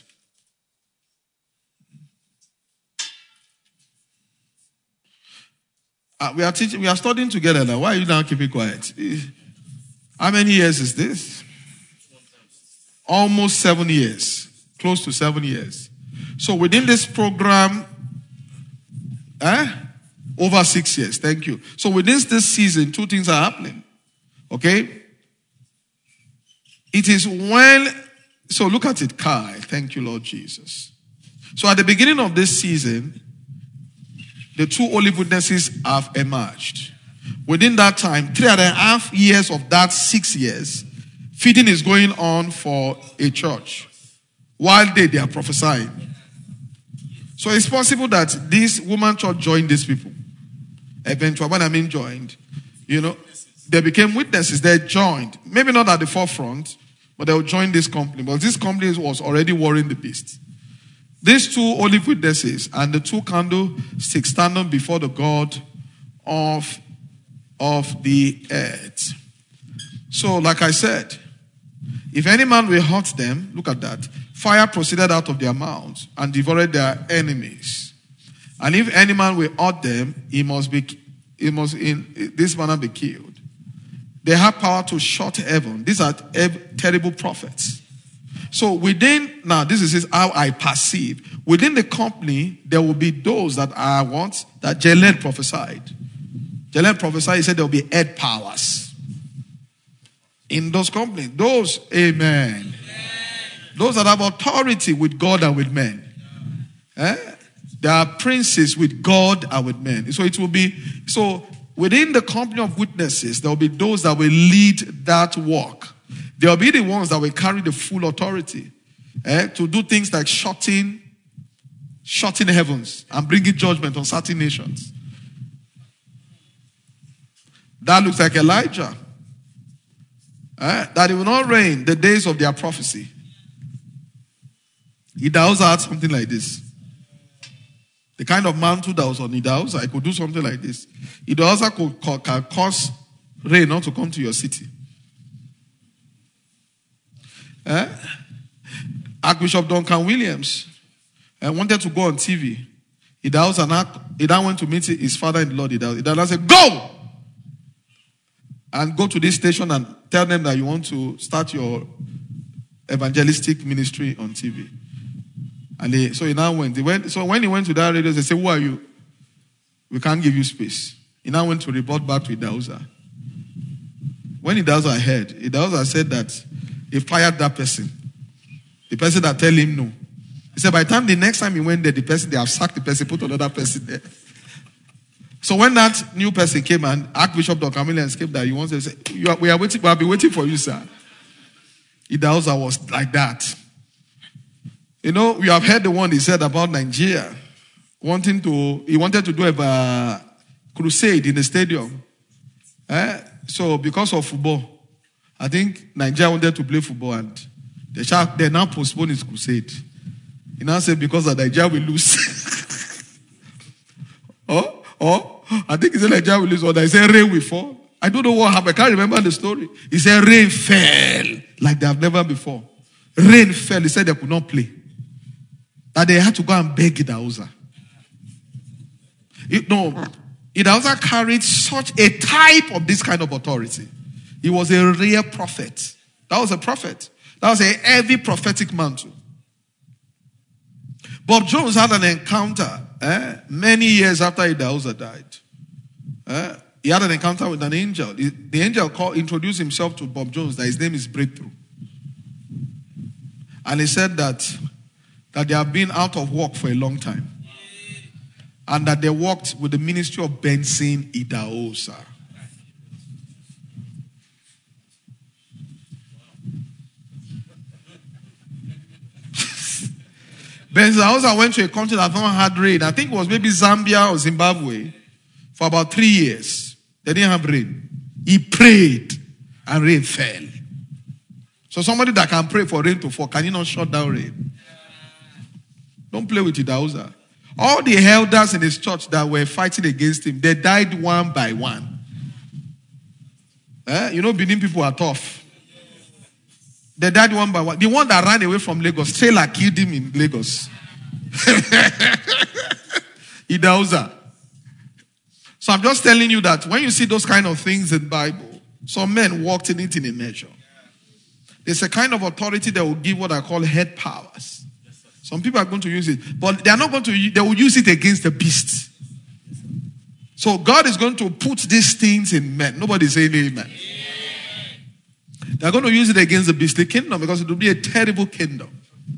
Uh, we are teaching, we are studying together now. Why are you now keeping quiet? How many years is this? Almost seven years. Close to seven years. So within this program, eh? Over six years. Thank you. So within this season, two things are happening. Okay? It is when, so look at it, Kai. Thank you, Lord Jesus. So at the beginning of this season, the two olive witnesses have emerged. Within that time, three and a half years of that six years, feeding is going on for a church. While they, they are prophesying. So it's possible that this woman church joined these people. Eventually, when I mean joined, you know, they became witnesses. They joined. Maybe not at the forefront, but they'll join this company. But this company was already warring the beast. These two olive witnesses and the two candlesticks standing before the God of, of the earth. So, like I said, if any man will hurt them, look at that. Fire proceeded out of their mouths and devoured their enemies. And if any man will hurt them, he must be, he must in this manner be killed. They have power to shut heaven. These are terrible prophets. So within, now this is how I perceive. Within the company, there will be those that are what? That Jalel prophesied. Jalel prophesied, he said there will be head powers. In those companies. Those, amen. Amen. Those that have authority with God and with men. Eh? There are princes with God and with men. So it will be, so within the company of witnesses, there will be those that will lead that work. There will be the ones that will carry the full authority. Eh? To do things like shutting shutting heavens and bringing judgment on certain nations. That looks like Elijah. Eh? That it will not rain the days of their prophecy. Idauza had something like this. The kind of mantle that was on Idauza, I could do something like this. Idauza could, could, can cause rain not to come to your city. Eh? Archbishop Duncan Williams uh, wanted to go on T V. Idauza now went to meet his father in the Lord. Idauza, Idauza said, go! And go to this station and tell them that you want to start your evangelistic ministry on T V. And they, so he now went. He went. So when he went to that radio, they said, who are you? We can't give you space. He now went to report back to Idauza. When Idauza heard, Idauza said that he fired that person. The person that tell him no. He said by the time the next time he went there, the person, they have sacked the person, put another person there. So when that new person came and Archbishop Doctor Williams came there, he wanted to say, you are, we are waiting, we have been waiting for you, sir. Idauza was like that. You know, you have heard the one he said about Nigeria, wanting to, he wanted to do a uh, crusade in the stadium. Eh? So because of football, I think Nigeria wanted to play football and they, shall, they now postpone his crusade. He now said because of Nigeria will lose. oh, oh, I think he said Nigeria will lose or he said rain will fall. I don't know what happened. I can't remember the story. He said rain fell like they have never before. Rain fell. He said they could not play. That they had to go and beg Idauza. It, no, Idauza carried such a type of this kind of authority. He was a real prophet. That was a prophet. That was a heavy prophetic mantle. Bob Jones had an encounter eh, many years after Idauza died. Eh, he had an encounter with an angel. The, the angel called, introduced himself to Bob Jones that his name is Breakthrough. And he said that that they have been out of work for a long time. And that they worked with the ministry of Benson Idahosa. Benson Idahosa went to a country that not had rain. I think it was maybe Zambia or Zimbabwe for about three years. They didn't have rain. He prayed and rain fell. So somebody that can pray for rain to fall, can you not shut down rain? Don't play with Idauza. All the elders in his church that were fighting against him, they died one by one. Eh? You know, Benin people are tough. They died one by one. The one that ran away from Lagos, trailer killed him in Lagos. Idauza. So I'm just telling you that when you see those kind of things in the Bible, some men walked in it in a measure. There's a kind of authority that will give what I call head powers. Some people are going to use it, but they are not going to, they will use it against the beast. So God is going to put these things in men. Nobody say amen. They're going to use it against the beastly kingdom because it will be a terrible kingdom.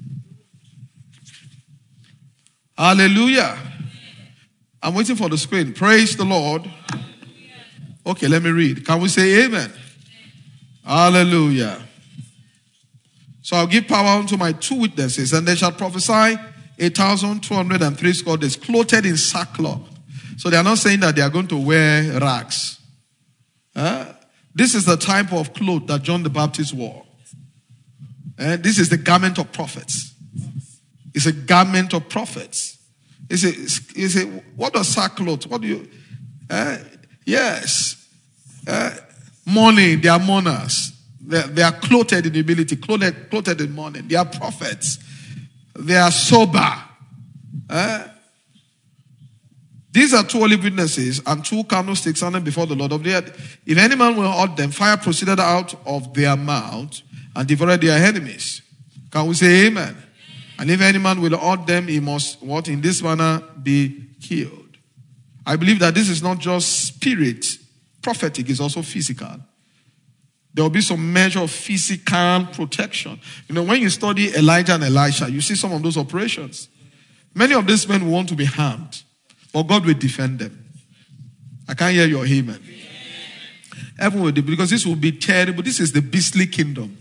Hallelujah. I'm waiting for the screen. Praise the Lord. Okay, let me read. Can we say amen? Hallelujah. So I'll give power unto my two witnesses, and they shall prophesy a thousand two hundred and three score days, clothed in sackcloth. So they are not saying that they are going to wear rags. Uh, this is the type of cloth that John the Baptist wore. Uh, this is the garment of prophets. It's a garment of prophets. It's a, it's a, what does sackcloth? What do you? Uh, yes, uh, mourning. They are mourners. They, they are clothed in humility, clothed, clothed in mourning. They are prophets. They are sober. Uh, these are two olive witnesses and two candlesticks standing before the Lord of the earth. If any man will hurt them, fire proceeded out of their mouth and devoured their enemies. Can we say amen? And if any man will hurt them, he must, what, in this manner be killed. I believe that this is not just spirit, prophetic, it's also physical. There will be some measure of physical protection. You know, when you study Elijah and Elisha, you see some of those operations. Many of these men want to be harmed, but God will defend them. I can't hear your amen. Heaven will, because this will be terrible. This is the beastly kingdom.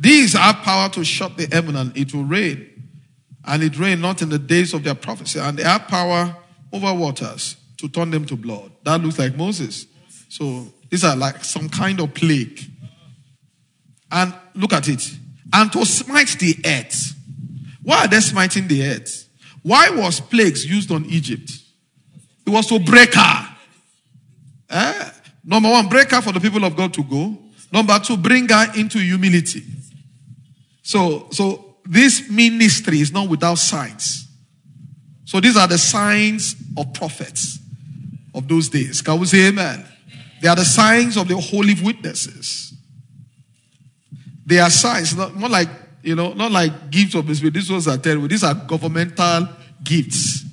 These have power to shut the heaven and it will rain. And it rained not in the days of their prophecy. And they have power over waters to turn them to blood. That looks like Moses. So these are like some kind of plague. And look at it. And to smite the earth. Why are they smiting the earth? Why was plagues used on Egypt? It was to break her. Eh? Number one, break her for the people of God to go. Number two, bring her into humility. So, so this ministry is not without signs. So these are the signs of prophets of those days. Can we say amen? They are the signs of the holy witnesses. They are signs, not, not like, you know, not like gifts of the Spirit. These ones are terrible. These are governmental gifts.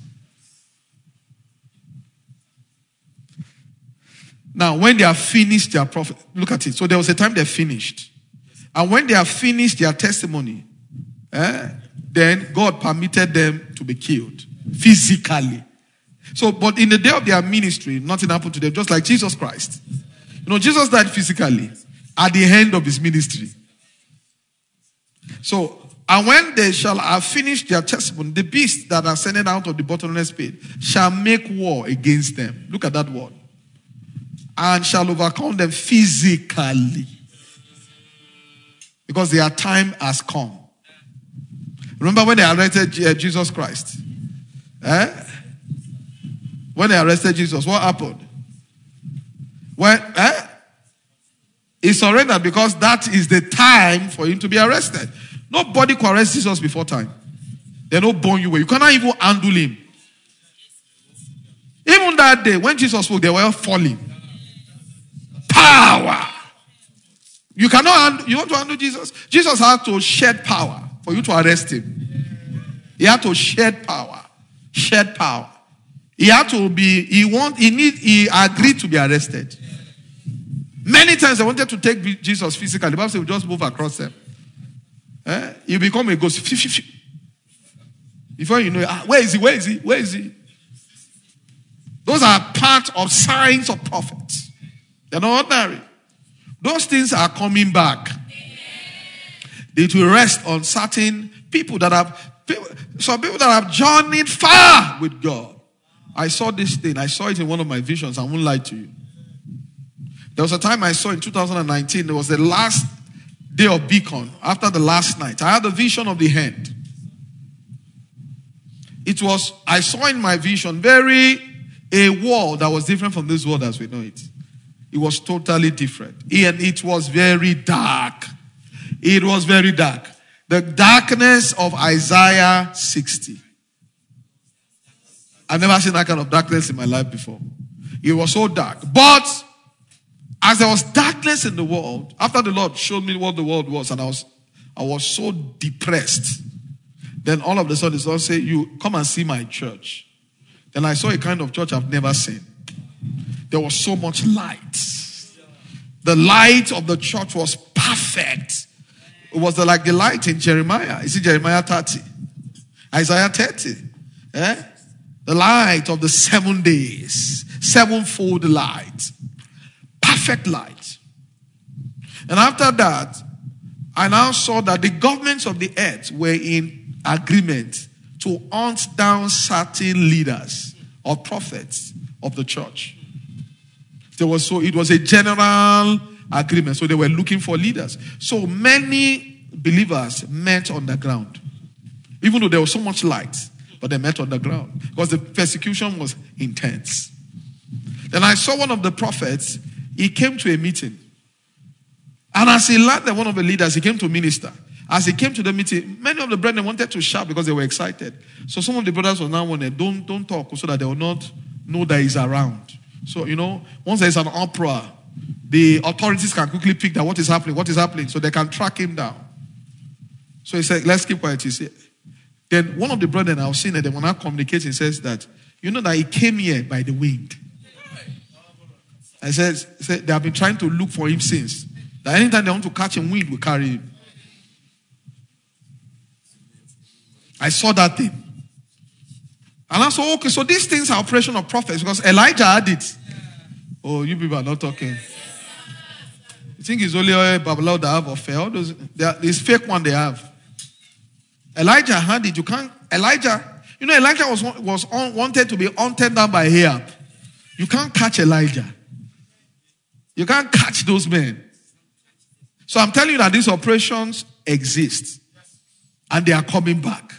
Now, when they have finished their prophet, look at it. So there was a time they finished. And when they have finished their testimony, eh, then God permitted them to be killed physically. So, but in the day of their ministry, nothing happened to them, just like Jesus Christ. You know, Jesus died physically at the end of his ministry. So, and when they shall have finished their testimony, the beasts that are sent out of the bottomless pit shall make war against them. Look at that word. And shall overcome them physically. Because their time has come. Remember when they arrested Jesus Christ? Eh? When they arrested Jesus, what happened? When, eh? He surrendered because that is the time for him to be arrested. Nobody could arrest Jesus before time. They don't burn you away. You cannot even handle him. Even that day, when Jesus spoke, they were falling. Power. You cannot handle, you want to handle Jesus? Jesus had to shed power for you to arrest him. He had to shed power. Shed power. He had to be, he want, he need, he agreed to be arrested. Many times they wanted to take Jesus physically. The Bible says we just move across them. Eh? You become a ghost. Before you know it, ah, where is he? Where is he? Where is he? Those are part of signs of prophets. They're not ordinary. Those things are coming back. It will rest on certain people that have, some people that have journeyed far with God. I saw this thing. I saw it in one of my visions. I won't lie to you. There was a time I saw in two thousand nineteen. There was the last day of Beacon. After the last night, I had a vision of the end. It was, I saw in my vision very, a world that was different from this world as we know it. It was totally different. And it was very dark. It was very dark. The darkness of Isaiah sixty. I've never seen that kind of darkness in my life before. It was so dark. But as there was darkness in the world, after the Lord showed me what the world was, and I was I was so depressed. Then all of a sudden, the Lord said, you come and see my church. Then I saw a kind of church I've never seen. There was so much light. The light of the church was perfect. It was like the light in Jeremiah. You see Jeremiah thirty. Isaiah thirty. Eh? The light of the seven days. Sevenfold light. Perfect light. And after that, I now saw that the governments of the earth were in agreement to hunt down certain leaders or prophets of the church. There was so it was a general agreement. So they were looking for leaders. So many believers met on the ground. Even though there was so much light, but they met on the ground because the persecution was intense. Then I saw one of the prophets. He came to a meeting. And as he landed, one of the leaders, he came to minister. As he came to the meeting, many of the brethren wanted to shout because they were excited. So some of the brothers were now wanting, don't, don't talk so that they will not know that he's around. So, you know, once there's an uproar, the authorities can quickly pick that what is happening, what is happening, so they can track him down. So he said, let's keep quiet. He said, then one of the brethren I was seeing that when I communicate, he says that, you know that he came here by the wind. I said, said they have been trying to look for him since. That anytime they want to catch him, wind will carry him. I saw that thing. And I said, okay, so these things are operation of prophets because Elijah had it. Oh, you people are not talking. You think it's only a Babylon that have affair? All those, this fake one they have. Elijah had it. You can't. Elijah, you know, Elijah was was on, wanted to be hunted down by Ahab. You can't catch Elijah. You can't catch those men. So I'm telling you that these operations exist, and they are coming back.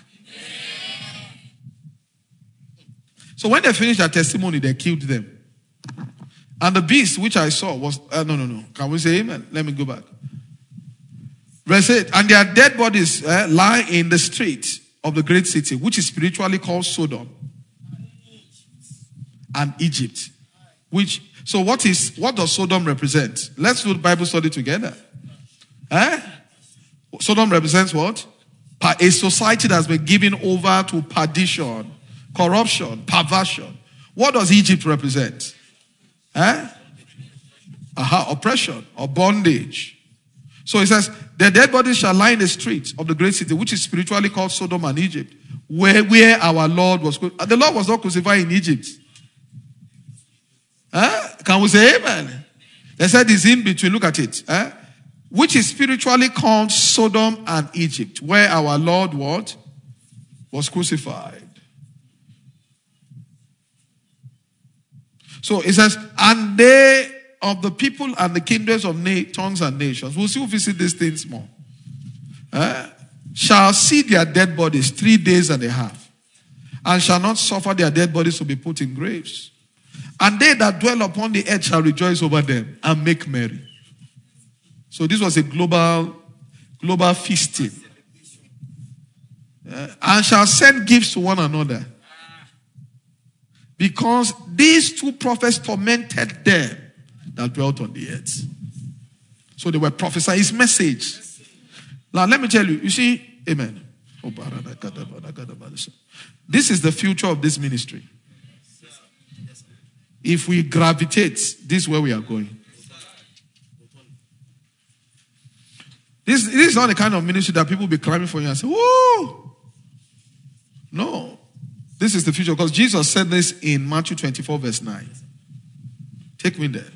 So when they finished their testimony, they killed them. And the beast which I saw was, uh, no, no, no. Can we say amen? Let me go back. Verse eight. And their dead bodies uh, lie in the street of the great city, which is spiritually called Sodom and Egypt. Which, so what is, what does Sodom represent? Let's do the Bible study together. Eh? Sodom represents what? A society that has been given over to perdition, corruption, perversion. What does Egypt represent? Eh? Aha, oppression or bondage. So it says, the dead bodies shall lie in the streets of the great city, which is spiritually called Sodom and Egypt, where, where our Lord was. The Lord was not crucified in Egypt. Eh? Can we say amen? They said it's in between. Look at it. Eh? Which is spiritually called Sodom and Egypt, where our Lord what? Was crucified. So it says, and they of the people and the kindreds of na- tongues and nations, we'll still visit these things more, eh? Shall see their dead bodies three days and a half, and shall not suffer their dead bodies to be put in graves. And they that dwell upon the earth shall rejoice over them and make merry. So this was a global, global feasting. Uh, and shall send gifts to one another. Because these two prophets tormented them that dwelt on the earth. So they were prophesying his message. Now let me tell you, you see, amen. This is the future of this ministry. If we gravitate, this is where we are going. This, this is not the kind of ministry that people will be climbing for you and say, whoa. No. This is the future. Because Jesus said this in Matthew twenty-four verse nine. Take me there.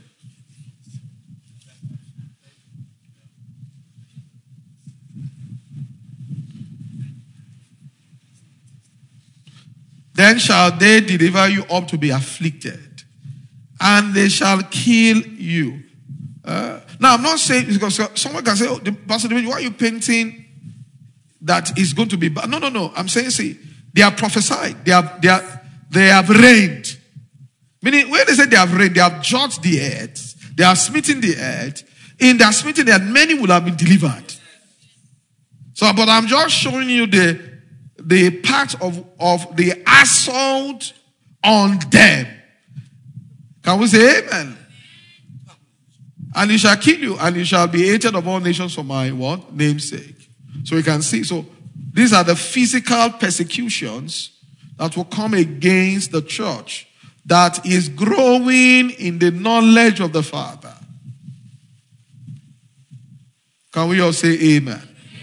Then shall they deliver you up to be afflicted, and they shall kill you. Uh, now, I'm not saying, because someone can say, oh, Pastor David, why are you painting that is going to be bad? No, no, no. I'm saying, see, they are prophesied. They have, they are, they have reigned. Meaning, when they say they have reigned, they have judged the earth. They have smitten the earth. In their smitten the earth, many will have been delivered. So, but I'm just showing you the, the part of, of the assault on them. Can we say amen? And he shall kill you, and you shall be hated of all nations for my what? Name's sake. So you can see, so these are the physical persecutions that will come against the church that is growing in the knowledge of the Father. Can we all say amen?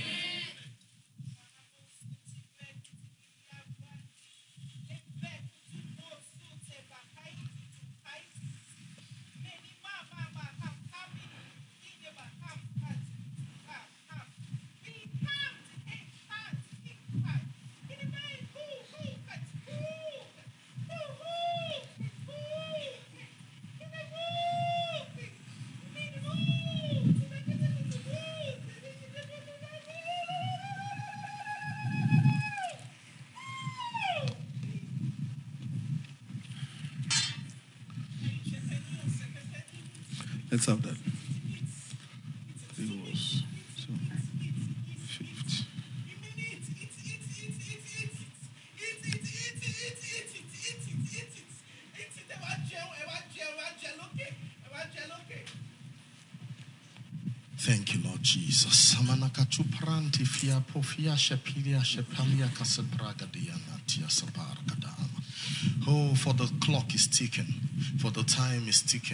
Let's have that. It was so fifty. Thank you, Lord Jesus. Oh, for the clock is ticking, for the time is ticking.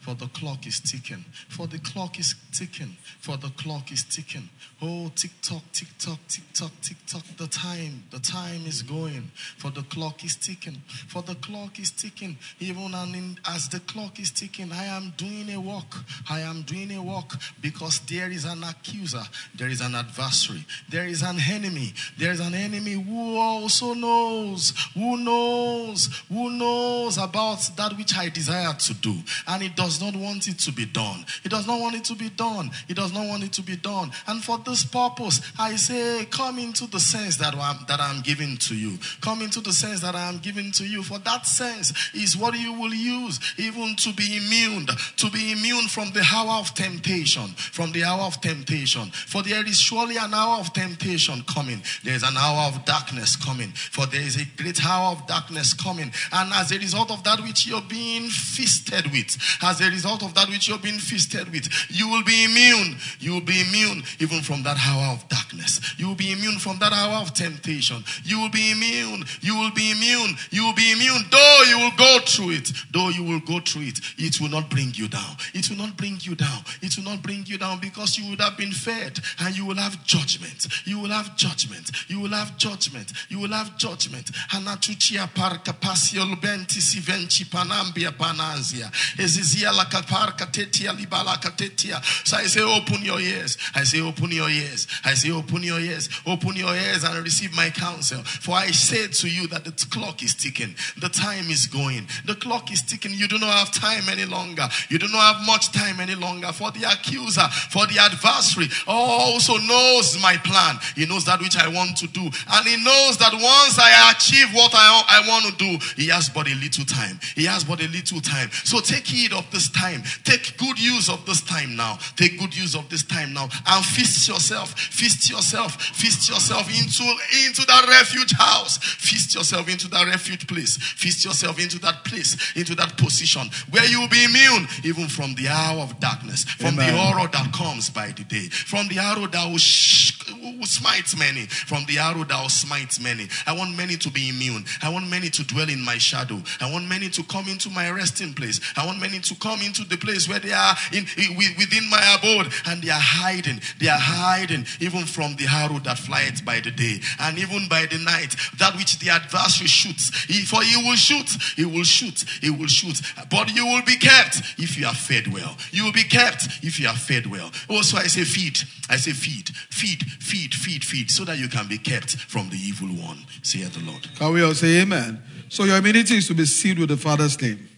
For the clock is ticking. For the clock is ticking. For the clock is ticking. Oh, tick tock, tick tock, tick tock, tick tock. The time, the time is going. For the clock is ticking. For the clock is ticking. Even in, as the clock is ticking, I am doing a walk. I am doing a walk because there is an accuser. There is an adversary. There is an enemy. There is an enemy who also knows, who knows, who knows about that which I desire to do. And it does not want it to be done. It does not want it to be done. It does not want it to be done. And for this purpose, I say, come into the sense that I'm, that I'm giving to you. Come into the sense that I am giving to you. For that sense is what you will use even to be immune, to be immune from the hour of temptation, from the hour of temptation. For there is surely an hour of temptation coming. There is an hour of darkness coming. For there is a great hour of darkness coming. And as a result of that which you're being feasted with, as a result of that which you're being feasted with, you will be immune. You will be immune even from that hour of darkness. You will be immune from that hour of temptation. You will be immune. You will be immune. You will be immune. Though you will go through it, though you will go through it, it will not bring you down. It will not bring you down. It will not bring you down because you would have been fed and you will have judgment. You will have judgment. You will have judgment. You will have judgment. Hanatuchia parka pasio lubenti sivenchi panambia pananzia. Ezizia la kaparka tetia libala katetia. So I say open your ears. I say open your ears. I say open your ears. Open your ears and receive my counsel. For I said to you that the clock is ticking. The time is going. The clock is ticking. You do not have time any longer. You do not have much time any longer. For the accuser, for the adversary also knows my plan. He knows that which I want to do. And he knows that once I achieve what I, I want to do, he has but a little time. He has but a little time. So take heed of this time. Take good use of this time now. Take good use of this time now. And feast yourself. Feast yourself. Feast yourself into, into that refuge house. Feast yourself into that refuge place. Feast yourself into that place, into that position where you will be immune even from the hour of darkness, from Amen. The horror that comes by the day, from the arrow that will, sh- will smite many, from the arrow that will smite many. I want many to be immune. I want many to dwell in my shadow. I want many to come into my resting place. I want many to come into the place where they are in, in within my abode, and they are hiding. They are hiding even from the arrow that flieth by the day, and even by the night, that which the adversary shoots. He, for he will shoot, he will shoot, he will shoot. But you will be kept if you are fed well. You will be kept if you are fed well. Also, I say feed. I say feed, feed, feed, feed, feed, so that you can be kept from the evil one. Saith the Lord. Can we all say amen? So your immunity is to be sealed with the Father's name.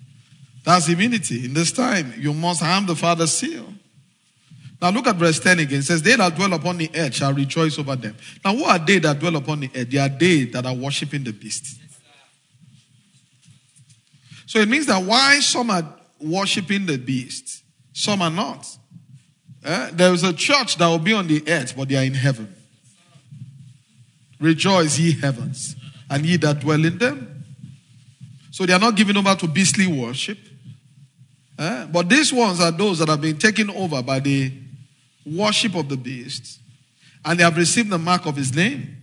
That's immunity. In this time, you must have the Father's seal. Now look at verse ten again. It says, they that dwell upon the earth shall rejoice over them. Now who are they that dwell upon the earth? They are they that are worshipping the beast. So it means that why some are worshipping the beast, some are not. Eh? There is a church that will be on the earth, but they are in heaven. Rejoice, ye heavens, and ye that dwell in them. So they are not given over to beastly worship. Eh? But these ones are those that have been taken over by the worship of the beast, and they have received the mark of his name.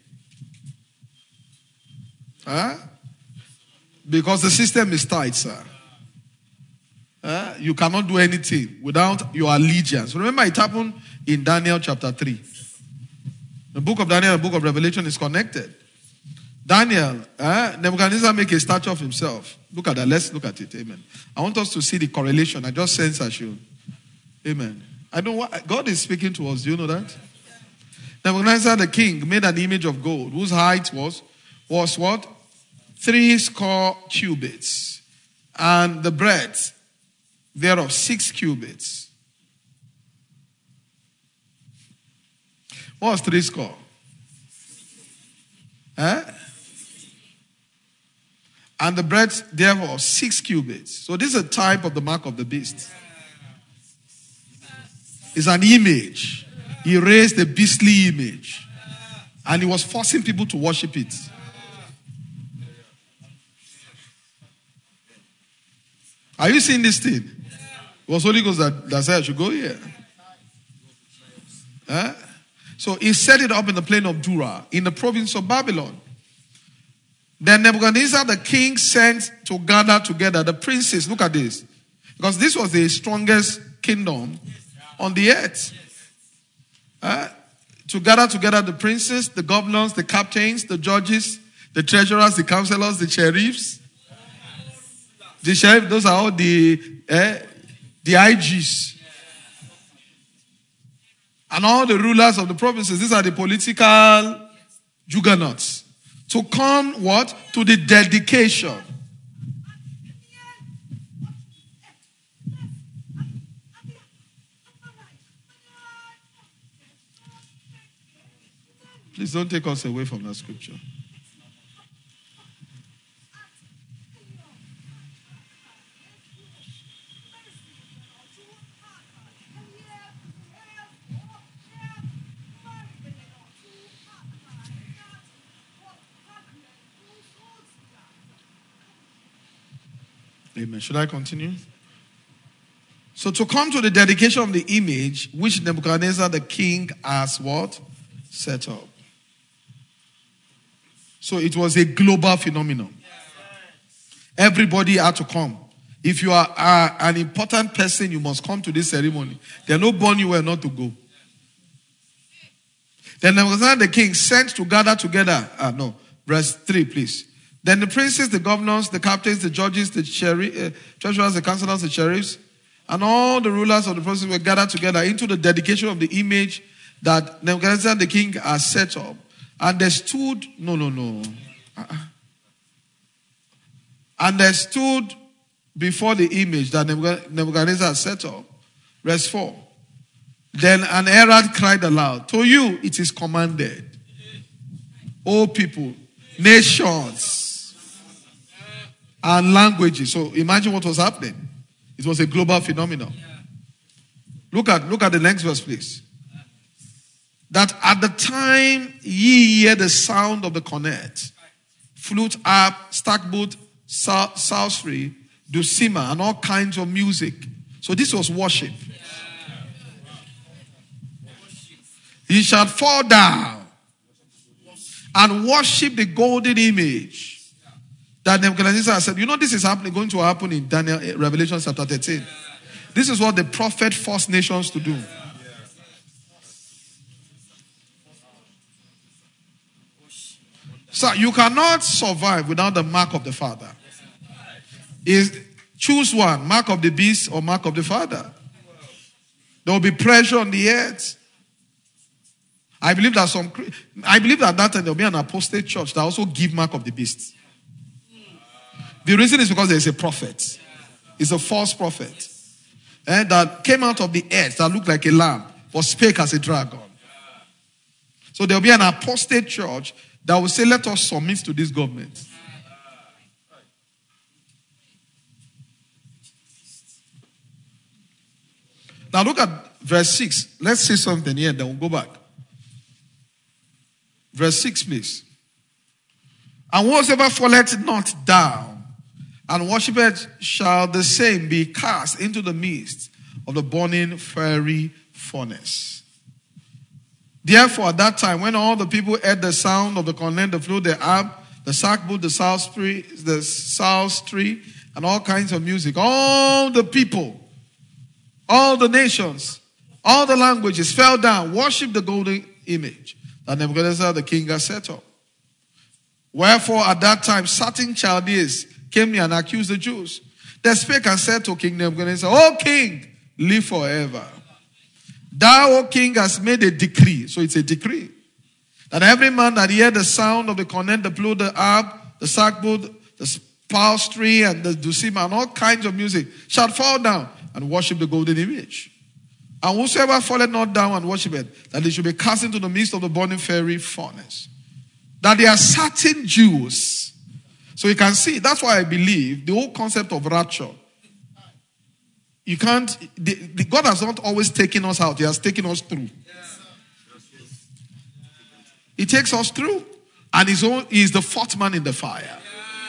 Eh? Because the system is tight, sir. Uh, you cannot do anything without your allegiance. Remember, it happened in Daniel chapter three. The book of Daniel and the book of Revelation is connected. Daniel, uh, Nebuchadnezzar make a statue of himself. Look at that. Let's look at it. Amen. I want us to see the correlation. I just sense I should. Amen. I know what God is speaking to us. Do you know that? Nebuchadnezzar the king made an image of gold whose height was, was what? Three score cubits. And the breadth thereof six cubits. What was three score? Eh? And the breadth thereof six cubits. So this is a type of the mark of the beast. It's an image. He raised a beastly image. And he was forcing people to worship it. Are you seeing this thing? It was Holy Ghost that, that said I should go here. Eh? So he set it up in the plain of Dura, in the province of Babylon. Then Nebuchadnezzar the king sent to gather together the princes. Look at this. Because this was the strongest kingdom on the earth. Uh, to gather together the princes, the governors, the captains, the judges, the treasurers, the counselors, the sheriffs. The sheriff, those are all the, eh, the I Gs. And all the rulers of the provinces. These are the political juggernauts. To come what? To the dedication. Please don't take us away from that scripture. Amen. Should I continue? So to come to the dedication of the image which Nebuchadnezzar the king has what? Set up. So it was a global phenomenon. Everybody had to come. If you are uh, an important person, you must come to this ceremony. There are no born you were not to go. Then Nebuchadnezzar the king sent to gather together. Ah, no. Verse three, please. Then the princes, the governors, the captains, the judges, the sheriff, uh, treasurers, the counselors, the sheriffs, and all the rulers of the provinces were gathered together into the dedication of the image that Nebuchadnezzar the king has set up. And they stood, no, no, no. Uh-uh. And they stood before the image that Nebuchadnezzar set up. Verse four. Then an herald cried aloud, to you it is commanded, O people, nations, and languages. So imagine what was happening. It was a global phenomenon. Look at, look at the next verse, please. That at the time ye hear the sound of the cornet, flute, harp, stagboot, psaltery, dulcimer, and all kinds of music. So this was worship. Ye shall fall down and worship the golden image that Nebuchadnezzar said. You know this is happening, going to happen in Daniel, Revelation chapter thirteen. This is what the prophet forced nations to do. So you cannot survive without the mark of the Father. Is choose one, mark of the beast or mark of the Father. There will be pressure on the earth. I believe that some I believe that that time there will be an apostate church that also give mark of the beast. The reason is because there is a prophet. It's a false prophet. And that came out of the earth that looked like a lamb, but spake as a dragon. So there will be an apostate church that will say, let us submit to this government. Now look at verse six. Let's say something here, then we'll go back. Verse six, please. And whatsoever falleth not down, and worshippeth, shall the same be cast into the midst of the burning fiery furnace. Therefore, at that time, when all the people heard the sound of the cornet, the flute, the harp, the sackbut, the psaltery, the psaltery, and all kinds of music, all the people, all the nations, all the languages fell down, worshipped the golden image that Nebuchadnezzar the king had set up. Wherefore, at that time, certain Chaldeans came near and accused the Jews. They spake and said to King Nebuchadnezzar, O king, live forever. Thou, O king, hast made a decree. So it's a decree. That every man that hear the sound of the cornet, the flute, the harp, the sackbut, the psaltery, and the dulcimer, and all kinds of music, shall fall down and worship the golden image. And whosoever falleth not down and worship it, that they should be cast into the midst of the burning fiery furnace. That there are certain Jews. So you can see, that's why I believe the whole concept of rapture. You can't, the, the God has not always taken us out. He has taken us through. He takes us through. And he's, own, he's the fourth man in the fire.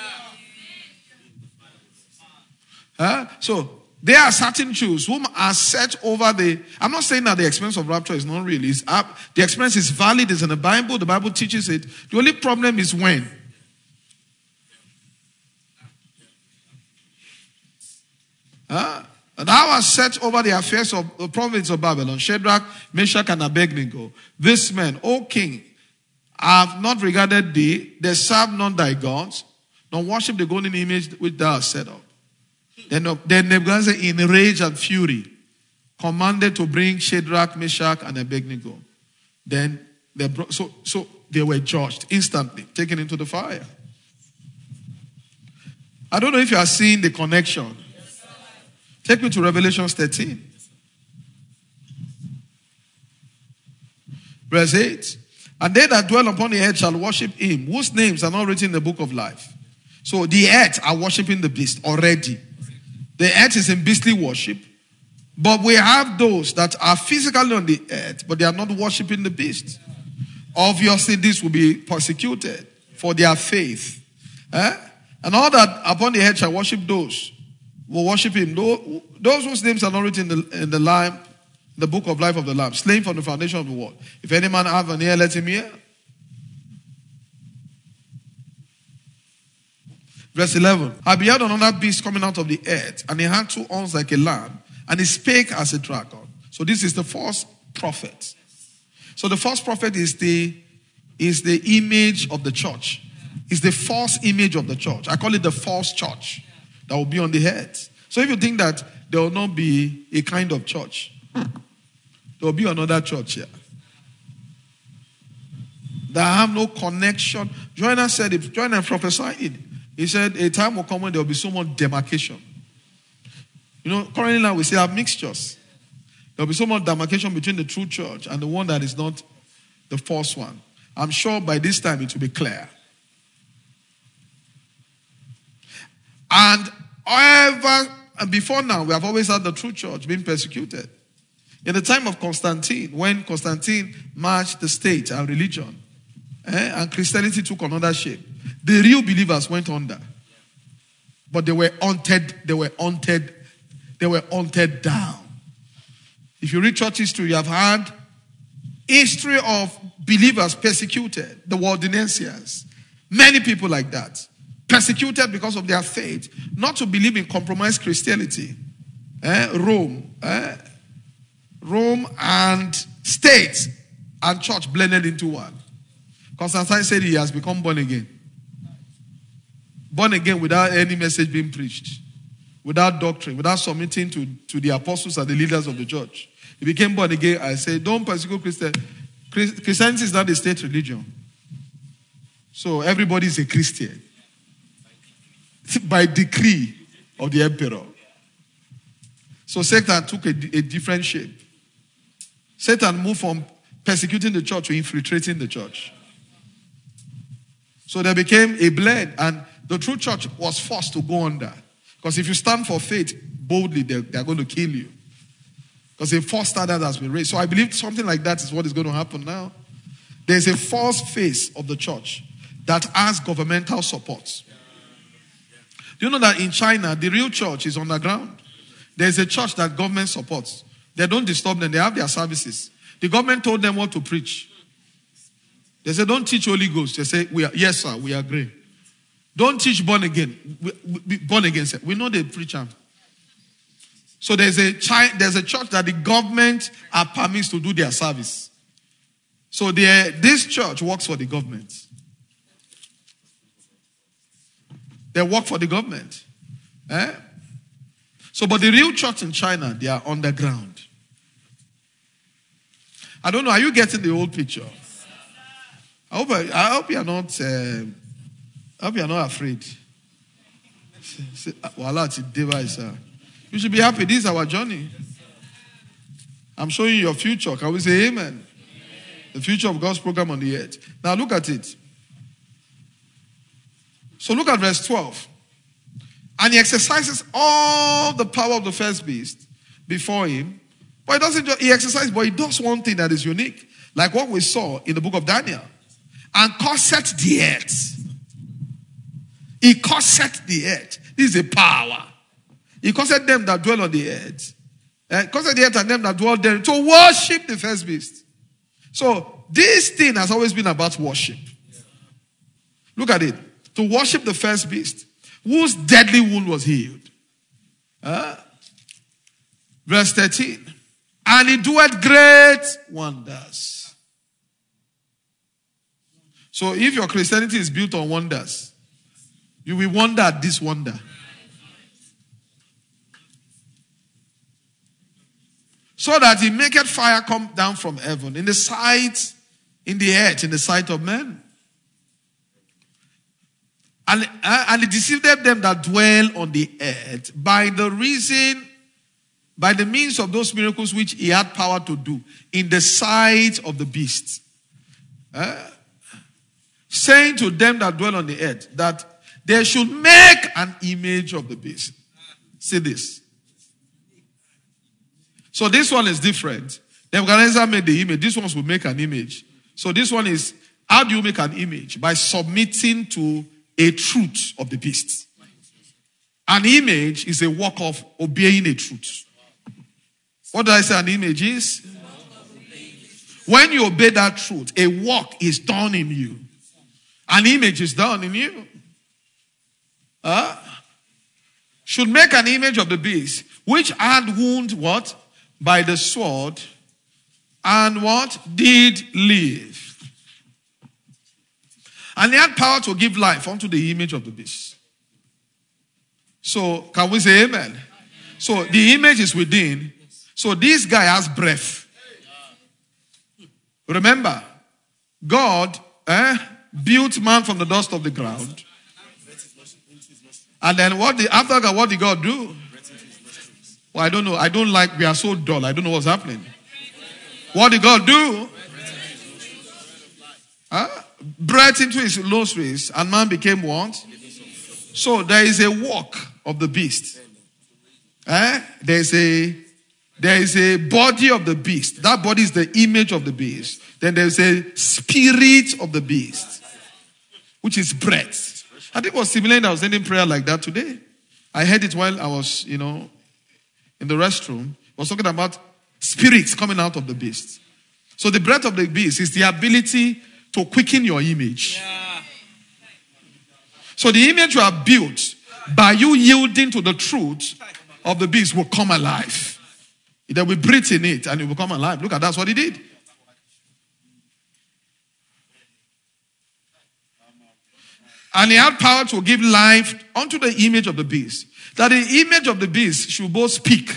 Huh? So, there are certain Jews whom are set over the... I'm not saying that the experience of rapture is not real. It's up, the experience is valid. It's in the Bible. The Bible teaches it. The only problem is when. Huh? And thou hast set over the affairs of the province of Babylon, Shadrach, Meshach, and Abednego. This men, O king, have not regarded thee, they serve not thy gods, nor worship the golden image which thou hast set up. Then, then Nebuchadnezzar, in rage and fury, commanded to bring Shadrach, Meshach, and Abednego. Then they brought, so so they were judged instantly, taken into the fire. I don't know if you are seeing the connection. Take me to Revelation thirteen. Verse eight. And they that dwell upon the earth shall worship him, whose names are not written in the book of life. So the earth are worshiping the beast already. The earth is in beastly worship. But we have those that are physically on the earth, but they are not worshiping the beast. Obviously, this will be persecuted for their faith. Eh? And all that upon the earth shall worship those will worship him. Those whose names are not written in the, in the Lamb, the book of life of the Lamb, slain from the foundation of the world. If any man have an ear, let him hear. Verse eleven. I beheld another beast coming out of the earth, and he had two horns like a lamb, and he spake as a dragon. So this is the false prophet. So the false prophet is the, is the image of the church. It's the false image of the church. I call it the false church that will be on the earth. So if you think that there will not be a kind of church, there will be another church here. That have no connection. Joanna said, if Joanna prophesied it, he said, a time will come when there will be so much demarcation. You know, currently now we still have mixtures. There will be so much demarcation between the true church and the one that is not the false one. I'm sure by this time it will be clear. And however, and before now, we have always had the true church being persecuted. In the time of Constantine, when Constantine marched the state and religion, eh, and Christianity took another shape, the real believers went under. But they were hunted, they were hunted, they were hunted down. If you read church history, you have had history of believers persecuted, the Waldensians. Many people like that. Persecuted because of their faith, not to believe in compromised Christianity. Eh? Rome, eh? Rome and state and church blended into one. Constantine said he has become born again. Born again without any message being preached, without doctrine, without submitting to, to the apostles and the leaders of the church. He became born again. I said, don't persecute Christian. Christianity is not a state religion. So everybody is a Christian. By decree of the emperor. So Satan took a, a different shape. Satan moved from persecuting the church to infiltrating the church. So there became a blend, and the true church was forced to go under. Because if you stand for faith boldly, they're, they're going to kill you. Because a false standard has been raised. So I believe something like that is what is going to happen now. There's a false face of the church that has governmental support. Do you know that in China, the real church is underground? There's a church that government supports. They don't disturb them. They have their services. The government told them what to preach. They said, don't teach Holy Ghost. They say, we are, yes, sir, we agree. Don't teach born again. We, we, born again, sir. We know they preach them. So there's a, there's a church that the government are permits to do their service. So this church works for the government. They work for the government. Eh? So, but the real church in China, they are underground. I don't know, are you getting the whole picture? I hope, I, I hope you are not, uh, I hope you are not afraid. You should be happy. This is our journey. I'm showing you your future. Can we say amen? Amen? The future of God's program on the earth. Now look at it. So look at verse twelve. And he exercises all the power of the first beast before him. But he doesn't just, he exercises, but he does one thing that is unique. Like what we saw in the book of Daniel. And causeth the earth. He causeth the earth. This is a power. He causeth them that dwell on the earth. Uh, causeth the earth and them that dwell there to worship the first beast. So this thing has always been about worship. Look at it. To worship the first beast, whose deadly wound was healed. Uh, Verse thirteen. And he doeth great wonders. So if your Christianity is built on wonders, you will wonder at this wonder. So that he maketh fire come down from heaven in the sight, in the earth, in the sight of men. And, and he deceived them that dwell on the earth by the reason, by the means of those miracles which he had power to do in the sight of the beast. Uh, saying to them that dwell on the earth that they should make an image of the beast. See this. So this one is different. Nebuchadnezzar made the image. This one will make an image. So this one is, how do you make an image? By submitting to a truth of the beast. An image is a work of obeying a truth. What did I say an image is? When you obey that truth, a work is done in you. An image is done in you. Huh? Should make an image of the beast, which had wound what? By the sword, and what? Did live. And he had power to give life unto the image of the beast. So, can we say amen? So, the image is within. So, this guy has breath. Remember, God eh, built man from the dust of the ground. And then what did, after God, what did God do? Well, I don't know. I don't like, we are so dull. I don't know what's happening. What did God do? Huh? Breath into his nostrils, and man became what? So there is a walk of the beast. Eh? There is a there is a body of the beast. That body is the image of the beast. Then there is a spirit of the beast, which is breath. I think it was similar. I was ending prayer like that today. I heard it while I was, you know, in the restroom. I was talking about spirits coming out of the beast. So the breath of the beast is the ability to quicken your image. Yeah. So the image you have built by you yielding to the truth of the beast will come alive. They will breathe in it and it will come alive. Look at that's what he did. And he had power to give life unto the image of the beast. That the image of the beast should both speak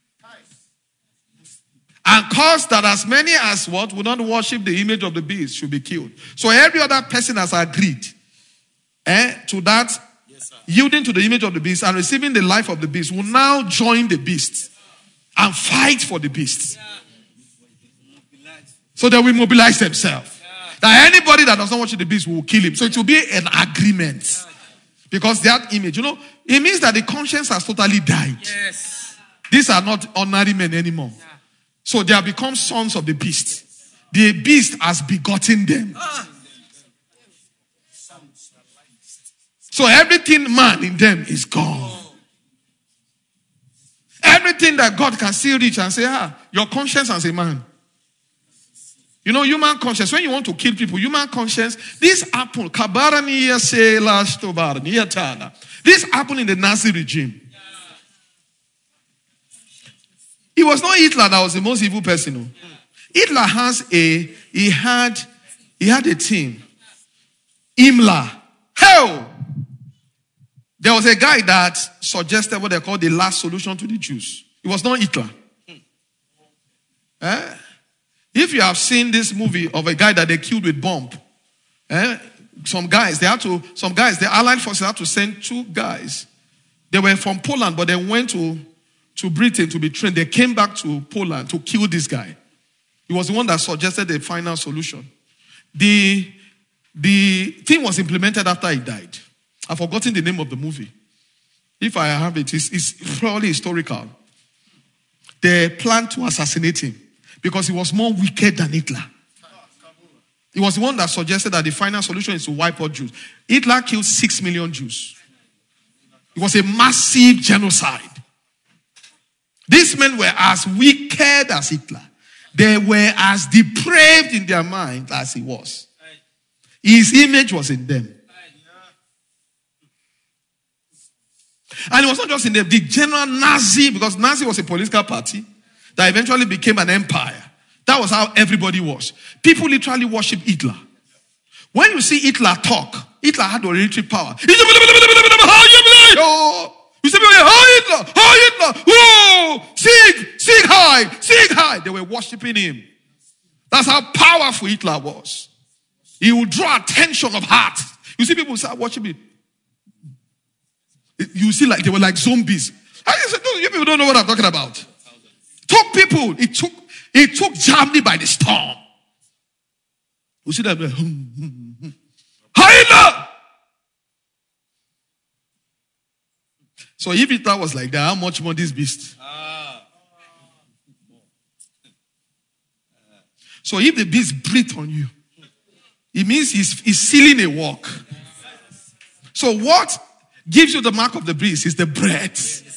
and cause that as many as what would not worship the image of the beast should be killed. So every other person has agreed eh, to that, yes, yielding to the image of the beast and receiving the life of the beast will now join the beast and fight for the beast. Yeah. So they will mobilize themselves. Yeah. That anybody that does not worship the beast will kill him. So it will be an agreement. Yeah. Because that image, you know, it means that the conscience has totally died. Yes. These are not ordinary men anymore. Yeah. So they have become sons of the beast. The beast has begotten them. So everything man in them is gone. Everything that God can still reach and say, ah, your conscience as a man. You know, human conscience, when you want to kill people, human conscience, this happened. This happened in the Nazi regime. It was not Hitler that was the most evil person. No. Hitler has a, he had, he had a team. Himmler. Hell! There was a guy that suggested what they call the last solution to the Jews. It was not Hitler. Eh? If you have seen this movie of a guy that they killed with bomb, eh? some guys, they had to, some guys, the Allied forces had to send two guys. They were from Poland, but they went to to Britain to be trained. They came back to Poland to kill this guy. He was the one that suggested the final solution. The, the thing was implemented after he died. I've forgotten the name of the movie. If I have it, it's, it's probably historical. They planned to assassinate him because he was more wicked than Hitler. He was the one that suggested that the final solution is to wipe out Jews. Hitler killed six million Jews. It was a massive genocide. These men were as wicked as Hitler. They were as depraved in their mind as he was. His image was in them. And it was not just in the, the general Nazi, because Nazi was a political party that eventually became an empire. That was how everybody was. People literally worship Hitler. When you see Hitler talk, Hitler had hereditary power. You say, oh, Hitler, oh, Hitler, whoa, Sieg, Sieg high, Sieg high. They were worshiping him. That's how powerful Hitler was. He would draw attention of heart. You see people start worshiping. You see like they were like zombies. I said, no, you people don't know what I'm talking about. Took people, it took, it took Germany by the storm. You see that? Hitler! So if Hitler was like that, how much more this beast? Ah. So if the beast breathed on you, it means he's, he's sealing a walk. So what gives you the mark of the beast is the breath.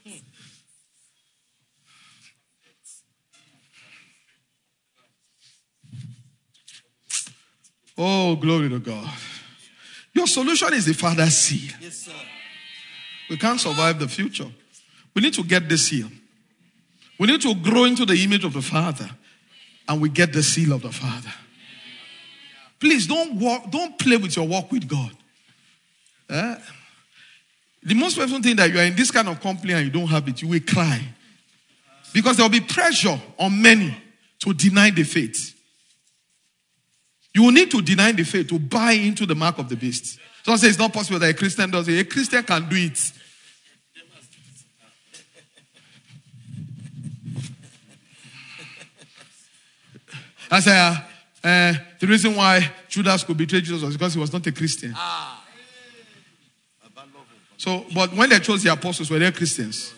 Oh, glory to God. Your solution is the Father's seal. Yes, sir. We can't survive the future. We need to get the seal. We need to grow into the image of the Father. And we get the seal of the Father. Please don't walk, don't play with your walk with God. Eh? The most important thing that you are in this kind of company and you don't have it, you will cry. Because there will be pressure on many to deny the faith. You will need to deny the faith to buy into the mark of the beast. Someone says it's not possible that a Christian does it. A Christian can do it. I say, uh, uh, the reason why Judas could betray Jesus was because he was not a Christian. Ah. So, but when they chose the apostles, were they Christians?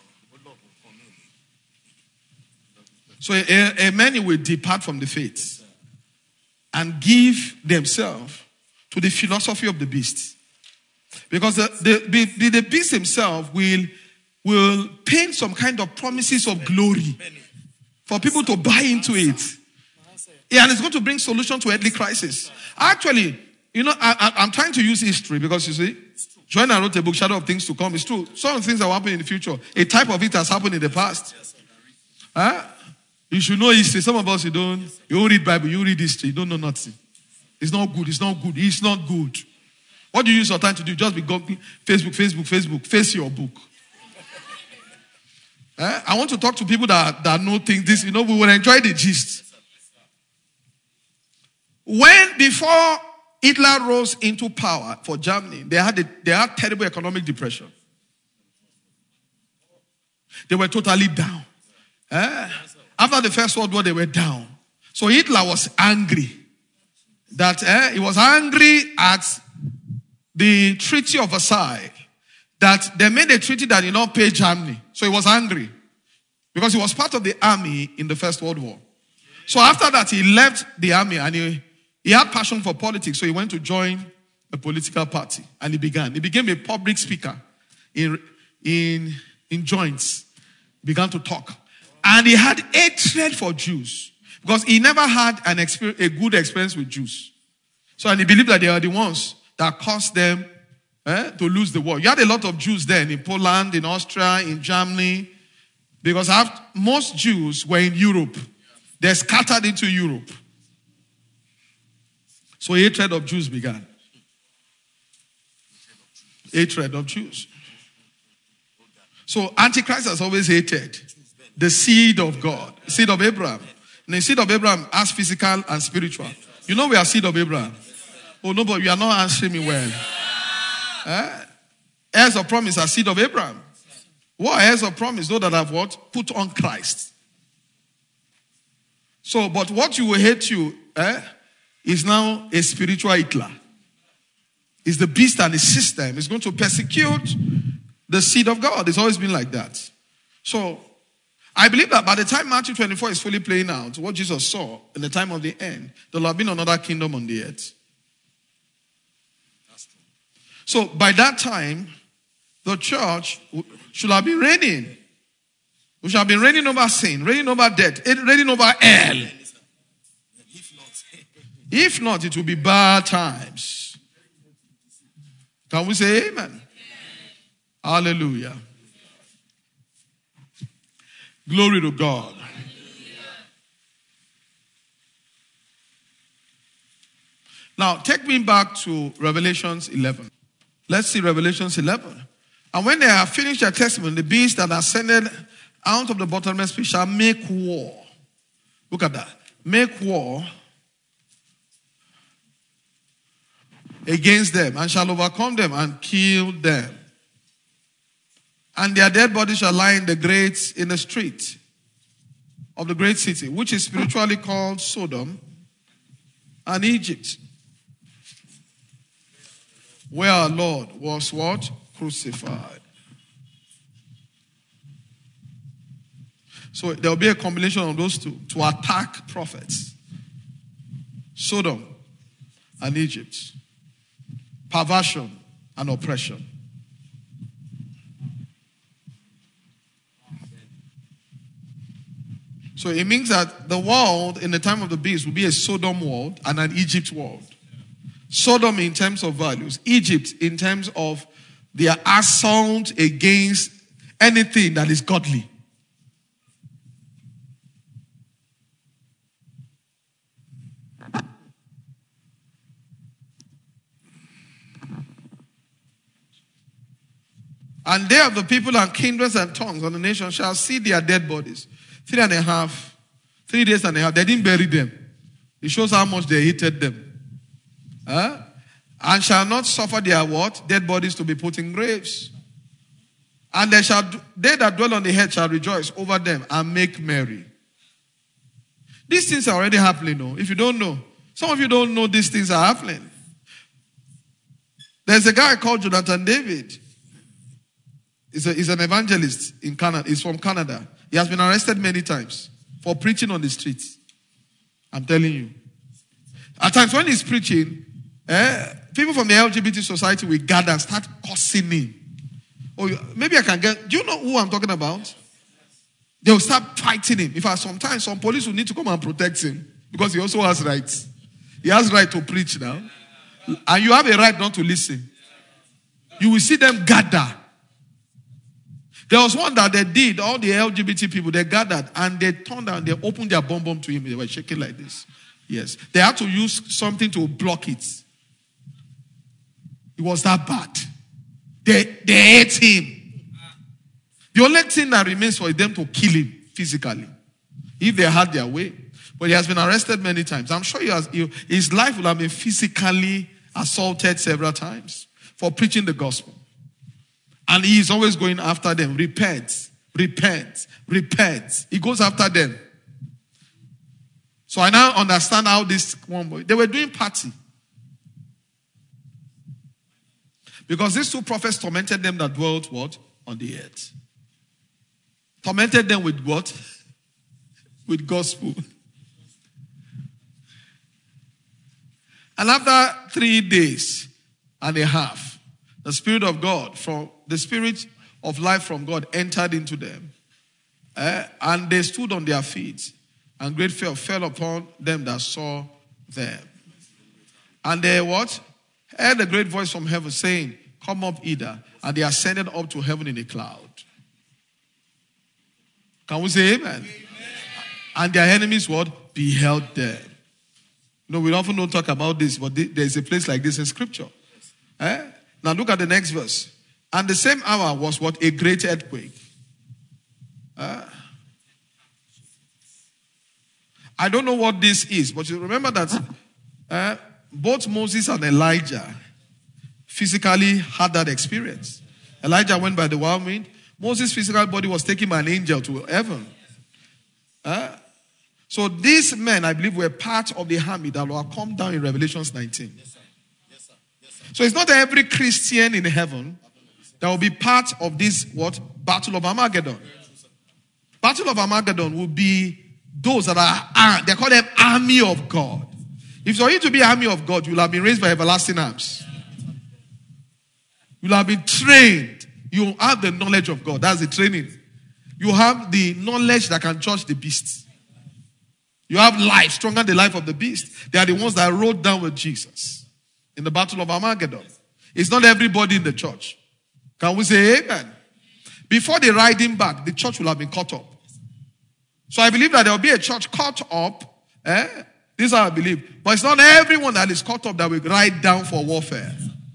So, a, a many will depart from the faith and give themselves to the philosophy of the beast. Because the, the, the, the beast himself will, will paint some kind of promises of glory for people to buy into it. Yeah, and it's going to bring solution to earthly crisis. Actually, you know, I, I, I'm trying to use history because you see, Joanna wrote a book, Shadow of Things to Come. It's true. Some of the things that will happen in the future, a type of it has happened in the past. Huh? You should know history. Some of us, you don't, you don't read Bible, you read history, you don't know nothing. It's not good, it's not good, it's not good. What do you use your time to do? Just be going Facebook, Facebook, Facebook, face your book. Huh? I want to talk to people that, that know things, this, you know, we will enjoy the gist. When, before Hitler rose into power for Germany, they had, a, they had terrible economic depression. They were totally down. Eh? After the First World War, they were down. So Hitler was angry. That eh, he was angry at the Treaty of Versailles. That they made a treaty that did not pay Germany. So he was angry. Because he was part of the army in the First World War. So after that, he left the army and he He had passion for politics, so he went to join a political party. And he began. He became a public speaker in, in, in joints. He began to talk. And he had hatred for Jews. Because he never had an experience, a good experience with Jews. So and he believed that they are the ones that caused them eh, to lose the war. You had a lot of Jews then in Poland, in Austria, in Germany. Because after, most Jews were in Europe. They scattered into Europe. So hatred of Jews began. Hatred of Jews. So Antichrist has always hated the seed of God, the seed of Abraham. And the seed of Abraham as physical and spiritual. You know we are seed of Abraham. Oh no, but you are not answering me well. Eh? Heirs of promise are seed of Abraham. What heirs of promise? Those that have what? Put on Christ. So, but what you will hate you, eh? is now a spiritual Hitler. It's the beast and the system. It's going to persecute the seed of God. It's always been like that. So, I believe that by the time Matthew twenty-four is fully playing out, what Jesus saw in the time of the end, there will have been another kingdom on the earth. So, by that time, the church should have been reigning. We should have been reigning over sin, reigning over death, reigning over hell. If not, it will be bad times. Can we say amen? Hallelujah. Glory to God. Now, take me back to Revelations eleven. Let's see Revelations eleven. And when they have finished their testimony, the beast that ascended out of the bottomless pit shall make war. Look at that. Make war against them, and shall overcome them and kill them. And their dead bodies shall lie in the great in the street of the great city, which is spiritually called Sodom and Egypt, where our Lord was what? Crucified. So there will be a combination of those two to attack prophets. Sodom and Egypt. Perversion and oppression. So it means that the world in the time of the beast will be a Sodom world and an Egypt world. Sodom in terms of values, Egypt in terms of their assault against anything that is godly. And they of the people and kindreds and tongues on the nation shall see their dead bodies. Three and a half, three days and a half. They didn't bury them. It shows how much they hated them. Huh? And shall not suffer their what? Dead bodies to be put in graves. And they shall they that dwell on the earth shall rejoice over them and make merry. These things are already happening, though. If you don't know, some of you don't know these things are happening. There's a guy called Jonathan David. He's, a, he's an evangelist in Canada. He's from Canada. He has been arrested many times for preaching on the streets. I'm telling you. At times when he's preaching, eh, people from the L G B T society will gather and start cursing him. Or maybe I can get, do you know who I'm talking about? They will start fighting him. In fact, sometimes some police will need to come and protect him because he also has rights. He has right to preach now. And you have a right not to listen. You will see them gather. There was one that they did, all the L G B T people, they gathered and they turned and they opened their bum bum to him. They were shaking like this. Yes. They had to use something to block it. It was that bad. They, they hate him. The only thing that remains for them to kill him physically, if they had their way. But he has been arrested many times. I'm sure he has, he, his life will have been physically assaulted several times for preaching the gospel. And he is always going after them. Repent, repent, repent. He goes after them. So I now understand how this one boy, they were doing party. Because these two prophets tormented them that dwelt what? On the earth. Tormented them with what? With gospel. And after three days and a half, the Spirit of God, from the Spirit of life from God entered into them. Eh? And they stood on their feet. And great fear fell upon them that saw them. And they what? Heard a great voice from heaven saying, come up hither. And they ascended up to heaven in a cloud. Can we say amen? Amen. And their enemies what? Beheld them. No, we often don't talk about this, but there's a place like this in scripture. Eh? Now look at the next verse. And the same hour was what? A great earthquake. Uh, I don't know what this is, but you remember that uh, both Moses and Elijah physically had that experience. Elijah went by the whirlwind. Moses' physical body was taken by an angel to heaven. Uh, so these men, I believe, were part of the army that will come down in Revelation nineteen. Yes, sir. Yes, sir. Yes, sir. So it's not every Christian in heaven that will be part of this, what? Battle of Armageddon. Battle of Armageddon will be those that are, they call them army of God. If for you to be army of God, you will have been raised by everlasting arms. You will have been trained. You have the knowledge of God. That's the training. You have the knowledge that can judge the beast. You have life, stronger than the life of the beast. They are the ones that rode down with Jesus in the Battle of Armageddon. It's not everybody in the church. Can we say amen? Before they ride him back, the church will have been cut up. So I believe that there will be a church cut up. Eh? This is how I believe. But it's not everyone that is cut up that will ride down for warfare.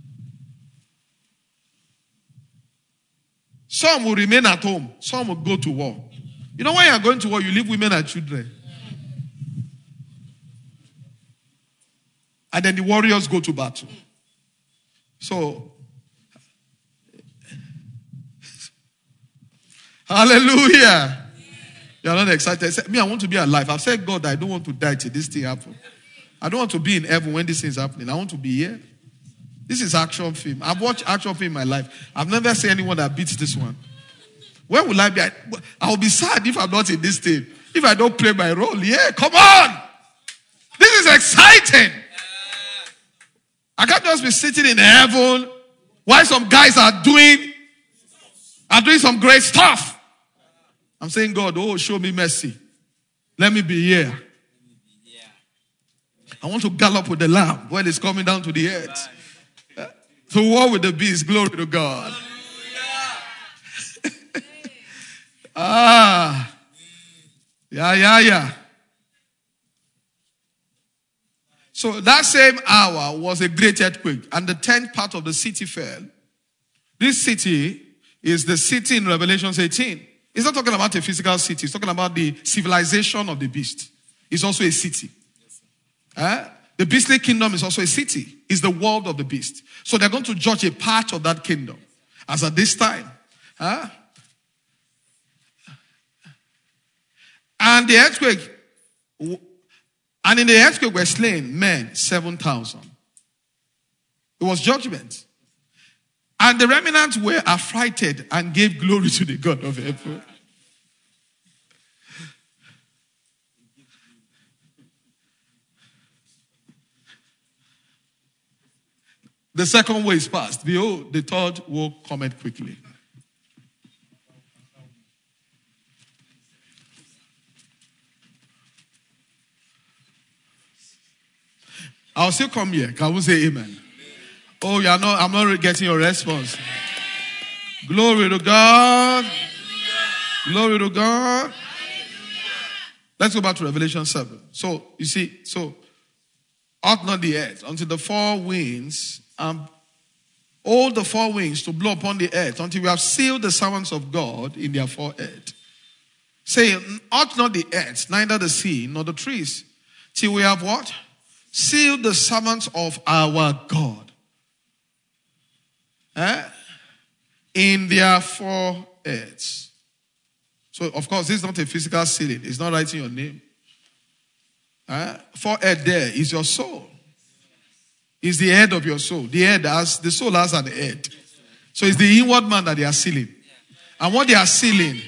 Some will remain at home. Some will go to war. You know when you are going to war, you leave women and children. And then the warriors go to battle. So, hallelujah. You are not excited. Say, me, I want to be alive. I've said, God, I don't want to die till this thing happens. I don't want to be in heaven when this thing is happening. I want to be here. This is action film. I've watched action film in my life. I've never seen anyone that beats this one. Where will I be? I, I'll be sad if I'm not in this thing. If I don't play my role. Yeah, come on. This is exciting. I can't just be sitting in heaven while some guys are doing, are doing some great stuff. I'm saying, God, oh, show me mercy. Let me be here. I want to gallop with the lamb when it's coming down to the earth. To war with the beast. Glory to God. ah. Yeah, yeah, yeah. So that same hour was a great earthquake, and the tenth part of the city fell. This city is the city in Revelation eighteen. It's not talking about a physical city. It's talking about the civilization of the beast. It's also a city. Eh? The beastly kingdom is also a city. It's the world of the beast. So they're going to judge a part of that kingdom. As at this time. Eh? And the earthquake, and in the earthquake were slain men, seven thousand. It was judgment. And the remnants were affrighted and gave glory to the God of heaven. The second woe is past. Behold, the third woe cometh quickly. I'll still come here. Can we say amen? Oh, you are not, I'm not getting your response. Glory to God. Glory to God. Let's go back to Revelation seven. So, you see, so, ought not the earth until the four winds, um, all the four winds to blow upon the earth until we have sealed the servants of God in their forehead. Saying, ought not the earth, neither the sea, nor the trees, till we have what? Sealed the servants of our God. Eh? In their foreheads. So, of course, this is not a physical sealing. It's not writing your name. Eh? Forehead there is your soul. It's the head of your soul. The head has, the soul has an head. So it's the inward man that they are sealing. And what they are sealing.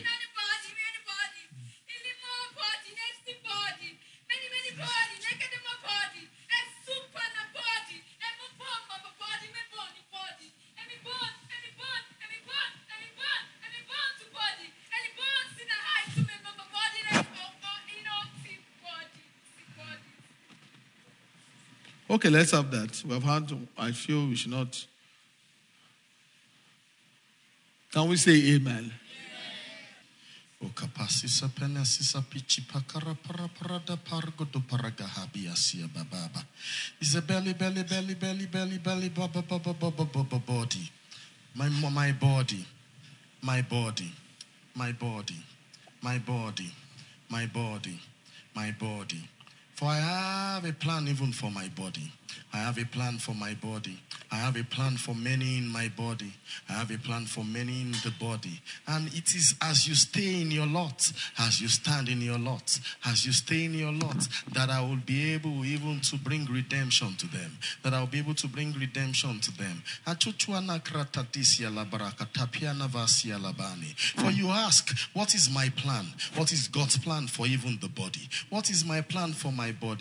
Okay, let's have that. We have had, I feel we should not. Can we say amen? It's a belly, belly, belly, belly, belly, belly, body. My, my body, my body, my body, my body, my body, my body. For I have a plan even for my body. I have a plan for my body. I have a plan for many in my body. I have a plan for many in the body. And it is as you stay in your lot, as you stand in your lot, as you stay in your lot, that I will be able even to bring redemption to them. That I will be able to bring redemption to them. For you ask, what is my plan? What is God's plan for even the body? What is my plan for my body? For I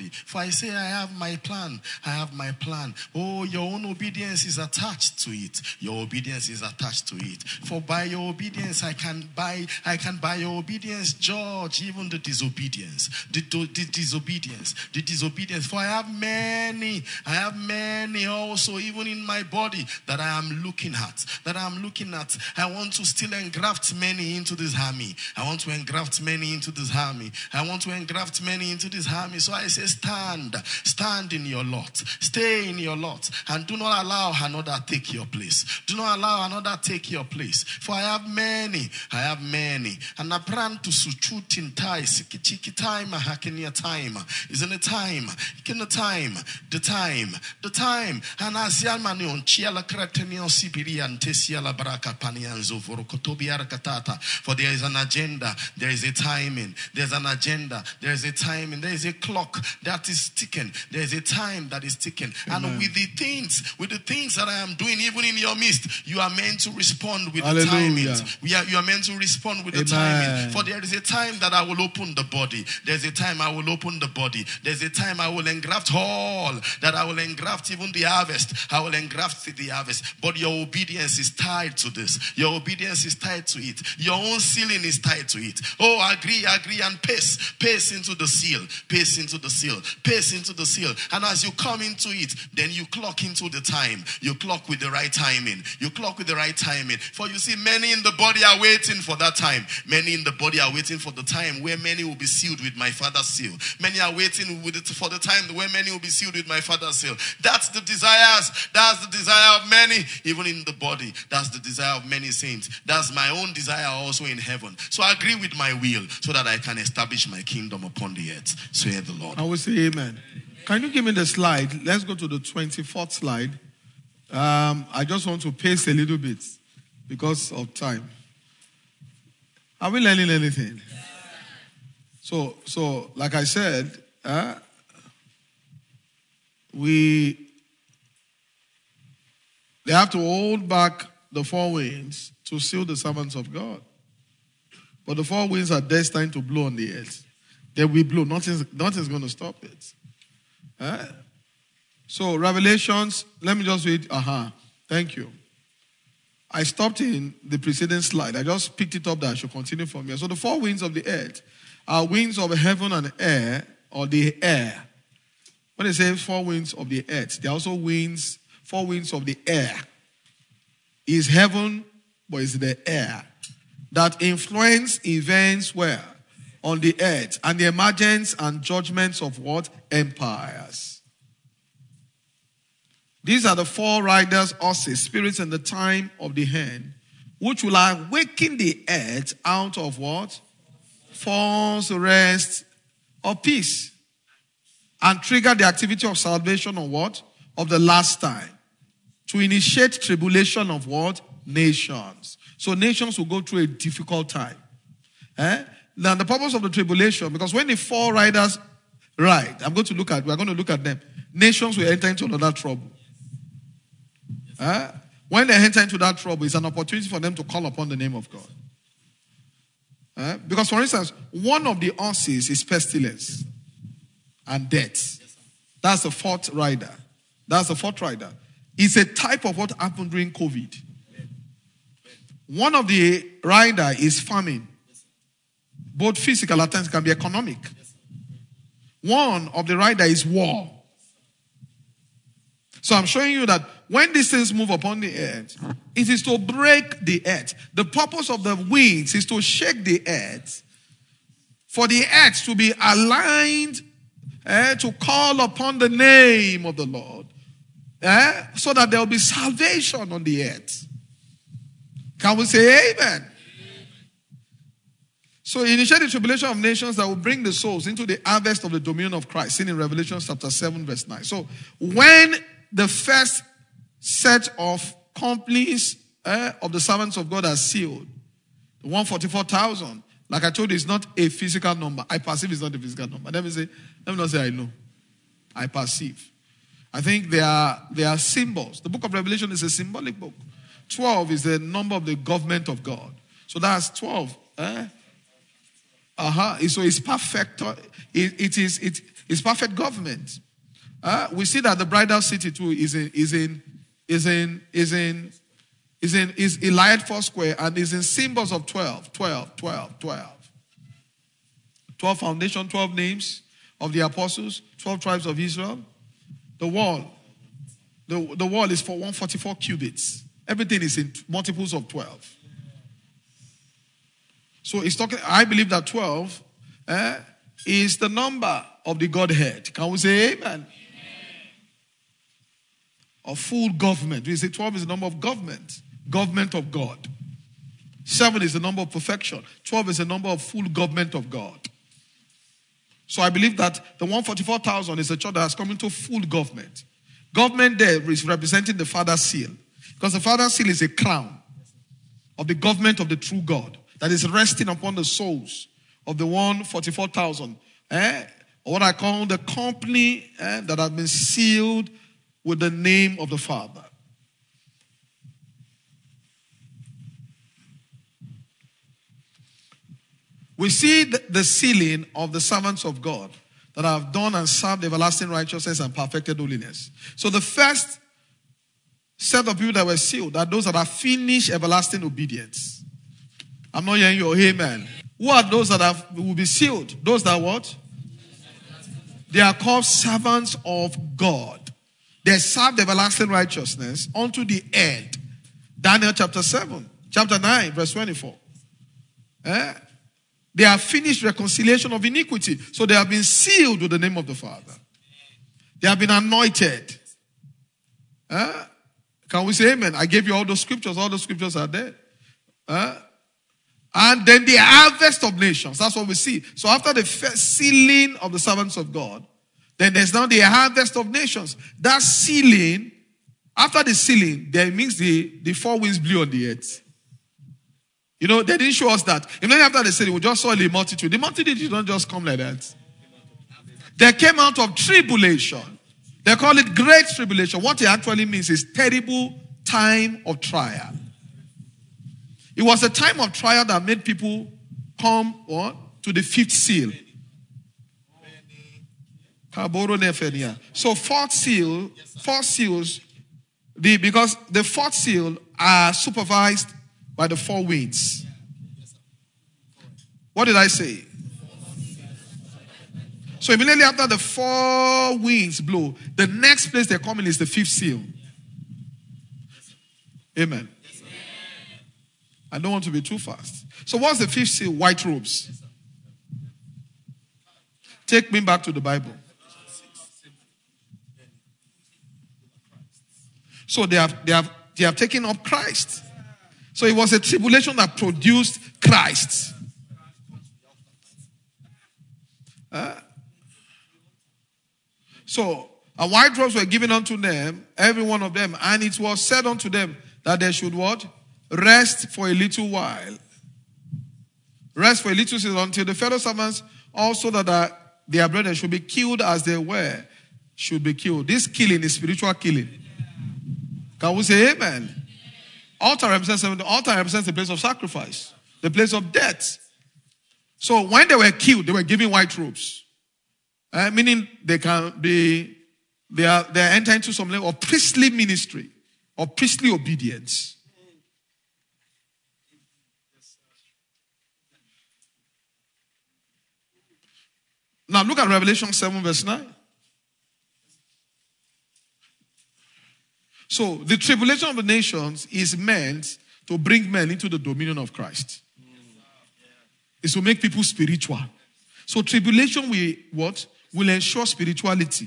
say, I have my plan. I have my plan. Oh, your own obedience is attached to it. Your obedience is attached to it. For by your obedience, I can buy, I can by your obedience judge even the disobedience. The, the, the disobedience. The disobedience. For I have many, I have many also, even in my body, that I am looking at. That I am looking at. I want to still engraft many into this army. I want to engraft many into this army. I want to engraft many into this army. So I say, stand. Stand in your lot. Stay in your lot. And do not allow another take your place. Do not allow another take your place. For I have many. I have many. And I plan to suchut in tai. Sikitiki time. Hakinia time. Isn't it time? Can the time. The time. The time. And as Yalmanion, Chiala Kratenion Sibirian, Tesiala Baraka Panianzo, Vorokotobiara Katata. For there is an agenda. There is a timing. There's an agenda. There is a timing. There is a clock that is ticking. There is a time that is ticking. Amen. And with the things, with the things that I am doing, even in your midst, you are meant to respond with Hallelujah. The timing. We are, you are meant to respond with Amen. The timing. For there is a time that I will open the body. There's a time I will open the body. There's a time I will engraft all. That I will engraft even the harvest. I will engraft the harvest. But your obedience is tied to this. Your obedience is tied to it. Your own sealing is tied to it. Oh, agree, agree, and pace. Pace into the seal. Pace into the seal. Pace into the seal. And as you come into it, then you clock into the time. You clock with the right timing. You clock with the right timing. For you see, many in the body are waiting for that time. Many in the body are waiting for the time where many will be sealed with my Father's seal. Many are waiting with it for the time where many will be sealed with my Father's seal. That's the desires. That's the desire of many, even in the body. That's the desire of many saints. That's my own desire also in heaven. So I agree with my will so that I can establish my kingdom upon the earth. Say the Lord. I will say amen. Can you give me the slide? Let's go to the twenty-fourth slide. Um, I just want to pace a little bit because of time. Are we learning anything? So, so like I said, uh, we they have to hold back the four winds to seal the servants of God. But the four winds are destined to blow on the earth. They will blow. Nothing's, nothing's going to stop it. Uh, so, Revelations, let me just read. Aha. Uh-huh. Thank you. I stopped in the preceding slide. I just picked it up that I should continue from here. So, the four winds of the earth are winds of heaven and air, or the air. When they say four winds of the earth, they are also winds, four winds of the air. Is heaven, but it's the air that influence events where? On the earth, and the emergence and judgments of what? Empires. These are the four riders, horses, spirits in the time of the hand, which will awaken the earth out of what? False rest or peace. And trigger the activity of salvation or what? Of the last time. To initiate tribulation of what? Nations. So nations will go through a difficult time. Eh? Now the purpose of the tribulation, because when the four riders ride, I'm going to look at, we're going to look at them. Nations will enter into another trouble. Eh? When they enter into that trouble, it's an opportunity for them to call upon the name of God. Eh? Because for instance, one of the horses is pestilence and death. That's the fourth rider. That's the fourth rider. It's a type of what happened during COVID. One of the rider is famine. Both physical at times can be economic. One of the rider is war. So I'm showing you that when these things move upon the earth, it is to break the earth. The purpose of the winds is to shake the earth, for the earth to be aligned, eh, to call upon the name of the Lord, eh, so that there will be salvation on the earth. Can we say amen? So initiate the tribulation of nations that will bring the souls into the harvest of the dominion of Christ, seen in Revelation chapter seven, verse nine. So when the first set of companies eh, of the servants of God are sealed, the one hundred forty-four thousand, like I told you, it's not a physical number. I perceive it's not a physical number. Let me say, let me not say I know. I perceive. I think they are, they are symbols. The book of Revelation is a symbolic book. twelve is the number of the government of God. So that's twelve. Eh? Uh-huh. So it's perfect. It, it is it is perfect government. Uh, we see that the bridal city too is in is in is in is in is in is Eliad Foursquare and is in symbols of twelve, twelve, twelve, twelve. twelve foundation, twelve names of the apostles, twelve tribes of Israel. The wall, the, the wall is for one hundred forty-four cubits. Everything is in multiples of twelve. So it's talking, I believe that twelve eh, is the number of the Godhead. Can we say amen? Amen. Of full government. We say twelve is the number of government. Government of God. Seven is the number of perfection. twelve is the number of full government of God. So I believe that the one hundred forty-four thousand is a church that has come into full government. Government there is representing the Father's seal. Because the Father's seal is a crown of the government of the true God that is resting upon the souls of the one hundred forty-four thousand. Eh? Or what I call the company eh, that has been sealed with the name of the Father. We see the, the sealing of the servants of God that have done and served everlasting righteousness and perfected holiness. So the first set of people that were sealed are those that have finished everlasting obedience. I'm not hearing your amen. Who are those that have, will be sealed? Those that what? They are called servants of God. They served everlasting righteousness unto the end. Daniel chapter seven, chapter nine, verse twenty-four. Eh? They have finished reconciliation of iniquity. So they have been sealed with the name of the Father. They have been anointed. Eh? Can we say amen? I gave you all those scriptures. All those scriptures are there. Eh? And then the harvest of nations. That's what we see. So after the first sealing of the servants of God, then there's now the harvest of nations. That sealing, after the sealing, then means the, the four winds blew on the earth. You know, they didn't show us that. Immediately after the sealing, we just saw the multitude. The multitude did not just come like that. They came out of tribulation. They call it great tribulation. What it actually means is terrible time of trial. It was a time of trial that made people come what, to the fifth seal. So fourth seal, fourth seals, the, because the fourth seal are supervised by the four winds. What did I say? So immediately after the four winds blow, the next place they come in is the fifth seal. Amen. I don't want to be too fast. So what's the fifth seal? White robes. Take me back to the Bible. So they have, they have, they have taken up Christ. So it was a tribulation that produced Christ. Uh, so a white robes were given unto them, every one of them, and it was said unto them that they should what? Rest for a little while. Rest for a little while until the fellow servants also that are their brethren should be killed as they were, should be killed. This killing is spiritual killing. Can we say amen? Altar represents, the altar represents the place of sacrifice, the place of death. So when they were killed, they were given white robes. Uh, meaning they can be, they are, they are entering into some level of priestly ministry, or priestly obedience. Now look at Revelation seven verse nine. So the tribulation of the nations is meant to bring men into the dominion of Christ. It's to make people spiritual. So tribulation will what? Will ensure spirituality.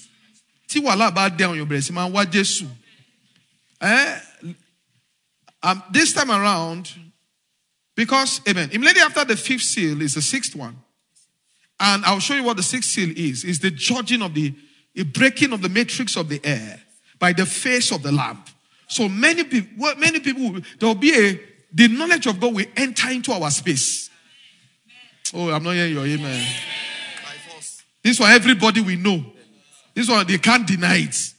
Eh? Um, this time around, because, amen, immediately after the fifth seal is the sixth one. And I'll show you what the sixth seal is. It's the judging of the, a breaking of the matrix of the air by the face of the Lamb. So many people, many people, there will be a, the knowledge of God will enter into our space. Oh, I'm not hearing your amen. This one, everybody will know. This one, they can't deny it.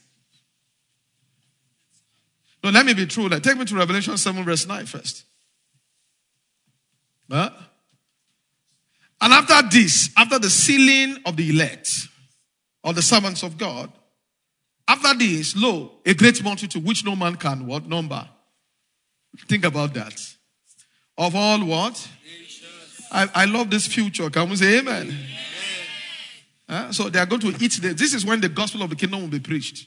No, let me be true. Like, take me to Revelation seven verse nine first. Huh? And after this, after the sealing of the elect, or the servants of God, after this, lo, a great multitude which no man can what number. Think about that. Of all what? I, I love this future. Can we say amen? Amen. Uh, so they are going to eat this. This is when the gospel of the kingdom will be preached.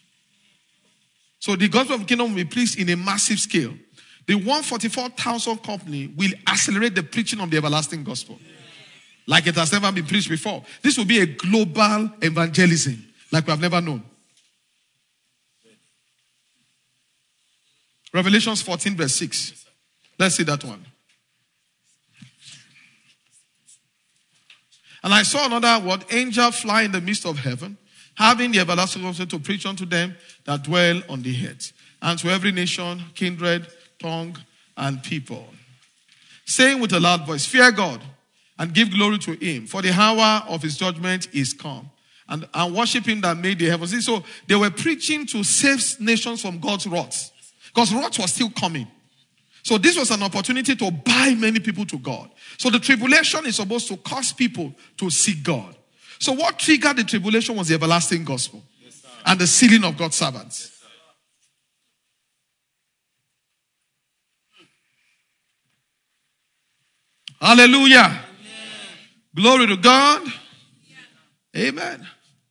So the gospel of the kingdom will be preached in a massive scale. The one hundred forty-four thousand company will accelerate the preaching of the everlasting gospel. Like it has never been preached before. This will be a global evangelism like we have never known. Revelations fourteen verse six. Let's see that one. And I saw another word, angel fly in the midst of heaven, having the everlasting gospel to preach unto them that dwell on the earth, and to every nation, kindred, tongue, and people, saying with a loud voice, fear God, and give glory to him, for the hour of his judgment is come. And, and worship him that made the heavens. So they were preaching to save nations from God's wrath. Because wrath was still coming. So this was an opportunity to buy many people to God. So the tribulation is supposed to cause people to seek God. So what triggered the tribulation was the everlasting gospel. Yes, and the sealing of God's servants. Yes, hallelujah. Amen. Glory to God. Yeah. Amen.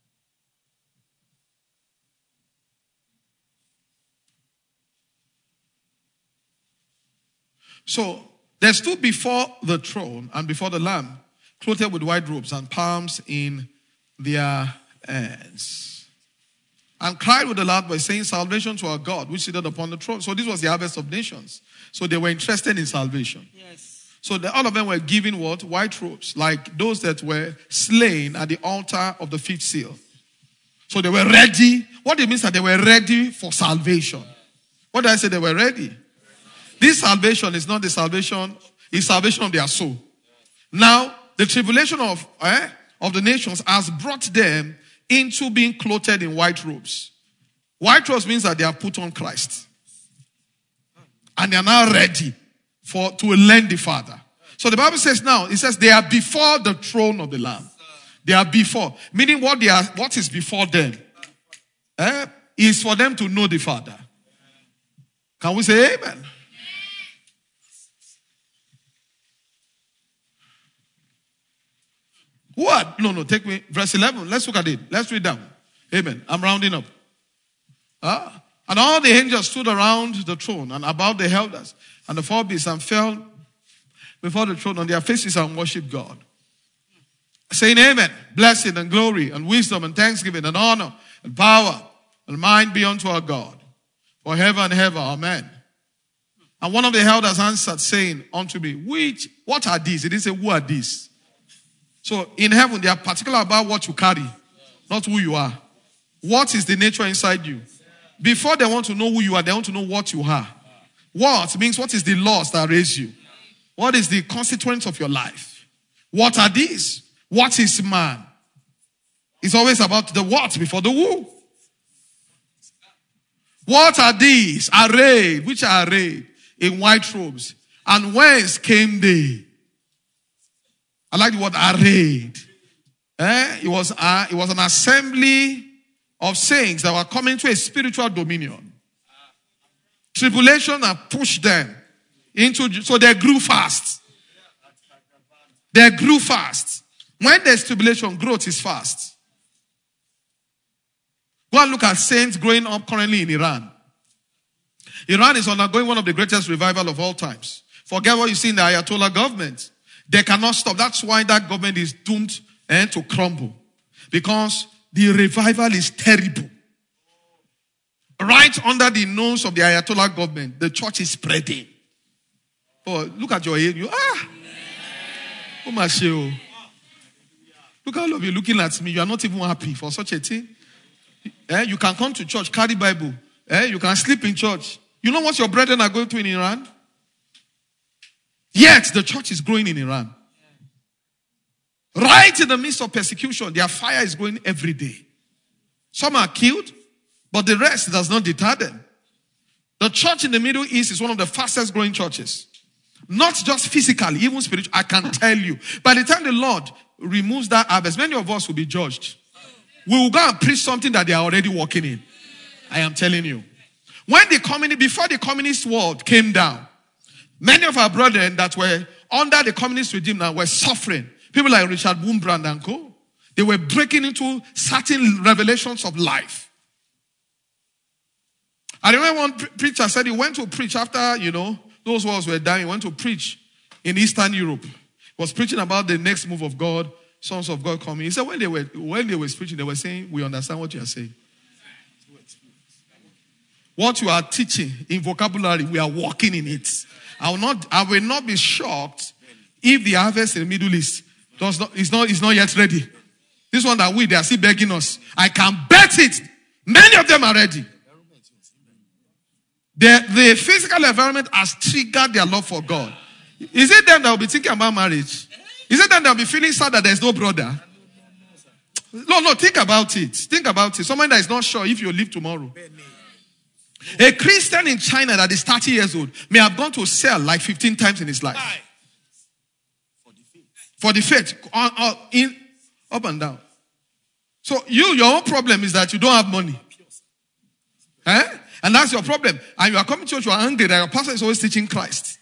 So they stood before the throne and before the Lamb, clothed with white robes and palms in their hands, and cried with a loud voice, saying, salvation to our God, which sitteth upon the throne. So this was the harvest of nations. So they were interested in salvation. Yes. So the, all of them were given what? White robes, like those that were slain at the altar of the fifth seal. So they were ready. What it means that they were ready for salvation. What did I say? They were ready. This salvation is not the salvation, it's salvation of their soul. Now, the tribulation of, eh, of the nations has brought them into being clothed in white robes. White robes means that they have put on Christ. And they are now ready for to learn the Father. So the Bible says now, it says they are before the throne of the Lamb. They are before. Meaning what they are, what is before them eh, is for them to know the Father. Can we say amen? What? No, no, take me. Verse eleven. Let's look at it. Let's read down. Amen. I'm rounding up. Ah. And all the angels stood around the throne and about the elders and the four beasts and fell before the throne on their faces and worshiped God, saying amen. Blessing and glory and wisdom and thanksgiving and honor and power and might be unto our God forever and ever. Amen. And one of the elders answered, saying unto me, which, what are these? It didn't say who are these. So in heaven, they are particular about what you carry, not who you are. What is the nature inside you? Before they want to know who you are, they want to know what you are. What means what is the laws that raise you? What is the constituents of your life? What are these? What is man? It's always about the what before the who. What are these? Arrayed, which are arrayed in white robes. And whence came they? I like the word arrayed. Eh? It was uh, it was an assembly of saints that were coming to a spiritual dominion. Tribulation had pushed them into, so they grew fast. They grew fast. When there's tribulation, growth is fast. Go and look at saints growing up currently in Iran. Iran is undergoing one of the greatest revival of all times. Forget what you see in the Ayatollah government. They cannot stop. That's why that government is doomed eh, to crumble. Because the revival is terrible. Right under the nose of the Ayatollah government, the church is spreading. Oh, look at your head. You, ah! Oh, my sheo. Look at all of you looking at me. You are not even happy for such a thing. Eh, you can come to church, carry Bible. Eh, you can sleep in church. You know what your brethren are going through in Iran? Yet the church is growing in Iran. Right in the midst of persecution, their fire is going every day. Some are killed, but the rest does not deter them. The church in the Middle East is one of the fastest growing churches. Not just physically, even spiritually. I can tell you. By the time the Lord removes that harvest, many of us will be judged. We will go and preach something that they are already walking in. I am telling you. When the communist, before the communist world came down, many of our brethren that were under the communist regime now were suffering. People like Richard Wurmbrand and co. They were breaking into certain revelations of life. I remember one pre- preacher said he went to preach after, you know, those wars were dying. He went to preach in Eastern Europe. He was preaching about the next move of God, sons of God coming. He said when they were when they were preaching, they were saying, we understand what you are saying. What you are teaching in vocabulary, we are walking in it. I will not, I will not be shocked if the harvest in the Middle East does not, is not, is not yet ready. This one that we, they are still begging us. I can bet it. Many of them are ready. The, the physical environment has triggered their love for God. Is it them that will be thinking about marriage? Is it them that will be feeling sad that there's no brother? No, no, think about it. Think about it. Someone that is not sure if you'll live tomorrow. A Christian in China that is thirty years old may have gone to sell like fifteen times in his life. For the faith. On, on, in, up and down. So you, your own problem is that you don't have money. Eh? And that's your problem. And you are coming to church, you are angry that your pastor is always teaching Christ.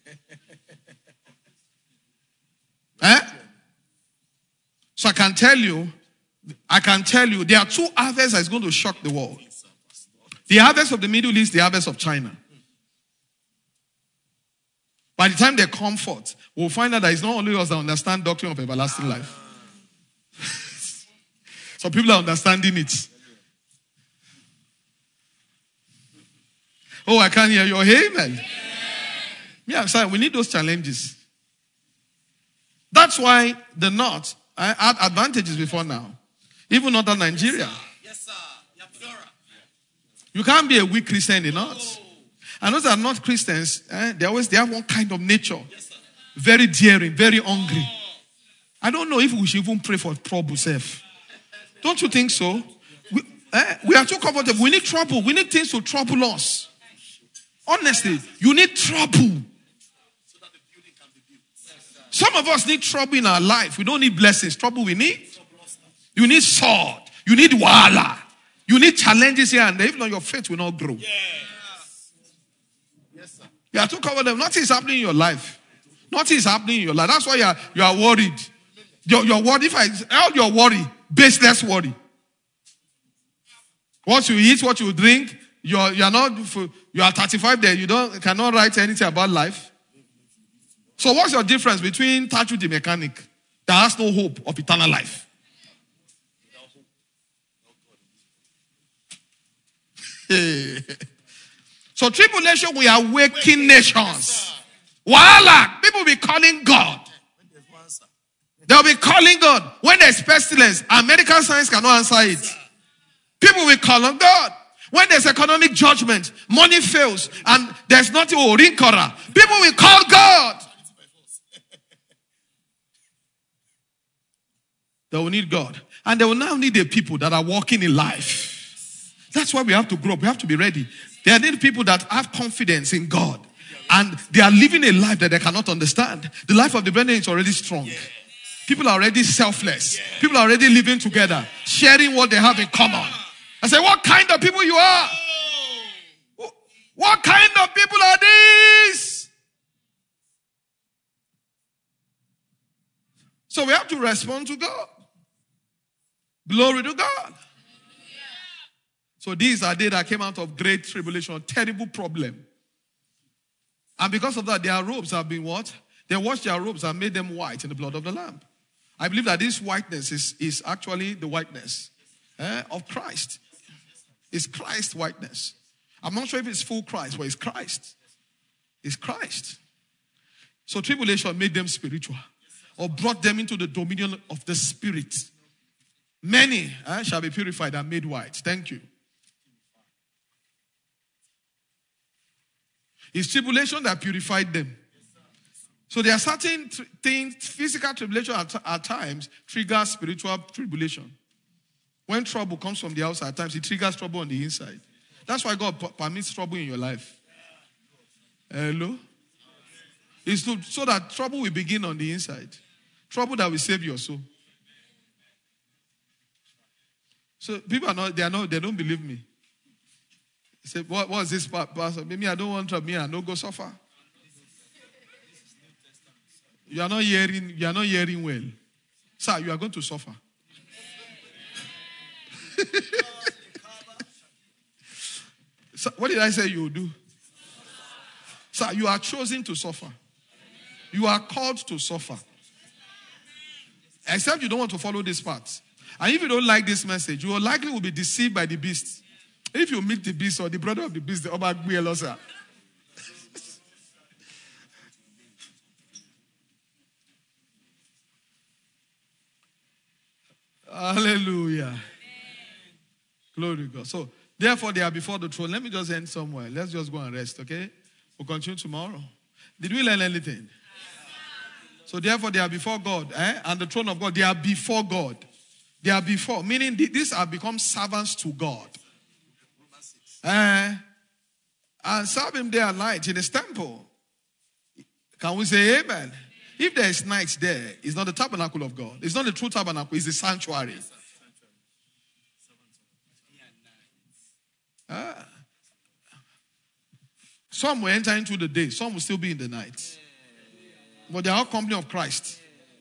Eh? So I can tell you, I can tell you, there are two harvests that is going to shock the world. The harvest of the Middle East, the harvest of China. By the time they come forth, we'll find out that it's not only us that understand doctrine of everlasting life. So people are understanding it. Oh, I can't hear your amen. Yeah, I'm sorry, we need those challenges. That's why the North I had advantages before now. Even Northern Nigeria. You can't be a weak Christian in the North. And those that are not Christians, eh, they always they have one kind of nature. Very daring, very hungry. I don't know if we should even pray for trouble, safe. Don't you think so? We, eh, we are too comfortable. We need trouble. We need things to trouble us. Honestly, you need trouble. Some of us need trouble in our life. We don't need blessings. Trouble we need. You need sword. You need wahala. You need challenges here and there. If not, your faith will not grow. Yes. Yes, sir. You are too comfortable. Nothing is happening in your life. Nothing is happening in your life. That's why you are, you are worried. Your, your worry, if I all your worry, baseless worry. What you eat, what you drink, you are, you are not, you are thirty-five there, you don't cannot write anything about life. So what's your difference between Tatu the mechanic that has no hope of eternal life? So tribulation will awaken nations. Voila! People will be calling God. They'll be calling God. When there's pestilence and medical science cannot answer it, people will call on God. When there's economic judgment, money fails, and there's nothing to rinkora, people will call God. They will need God. And they will now need the people that are walking in life. That's why we have to grow up. We have to be ready. There need people that have confidence in God. And they are living a life that they cannot understand. The life of the brethren is already strong. People are already selfless. People are already living together, sharing what they have in common. I say, what kind of people you are? What kind of people are these? So we have to respond to God. Glory to God. So these are they that came out of great tribulation, terrible problem. And because of that, their robes have been what? They washed their robes and made them white in the blood of the Lamb. I believe that this whiteness is, is actually the whiteness eh, of Christ. It's Christ's whiteness. I'm not sure if it's full Christ, but it's Christ. It's Christ. So tribulation made them spiritual, or brought them into the dominion of the Spirit. Many eh, shall be purified and made white. Thank you. It's tribulation that purified them. So there are certain tr- things, physical tribulation at, at times triggers spiritual tribulation. When trouble comes from the outside, at times it triggers trouble on the inside. That's why God p- permits trouble in your life. Hello? It's to, so that trouble will begin on the inside. Trouble that will save your soul. So people are not, they are not, they don't believe me. They say, what was this pastor? Maybe I don't want trouble. Me, I don't go suffer. You are not hearing, you are not hearing well. Sir, you are going to suffer. So, what did I say you will do? Sir, you are chosen to suffer. You are called to suffer. Except you don't want to follow this path. And if you don't like this message, you will likely will be deceived by the beast. If you meet the beast or the brother of the beast, the Oba Gbelosa. Hallelujah. Glory to God. So, therefore, they are before the throne. Let me just end somewhere. Let's just go and rest, okay? We'll continue tomorrow. Did we learn anything? So, therefore, they are before God. Eh? And the throne of God, they are before God. They are before. Meaning, these are become servants to God. Eh? And serve him day and night in his temple. Can we say amen? If there is night there, it's not the tabernacle of God. It's not the true tabernacle. It's the sanctuary. Ah. Some will enter into the day. Some will still be in the night. But they are all company of Christ.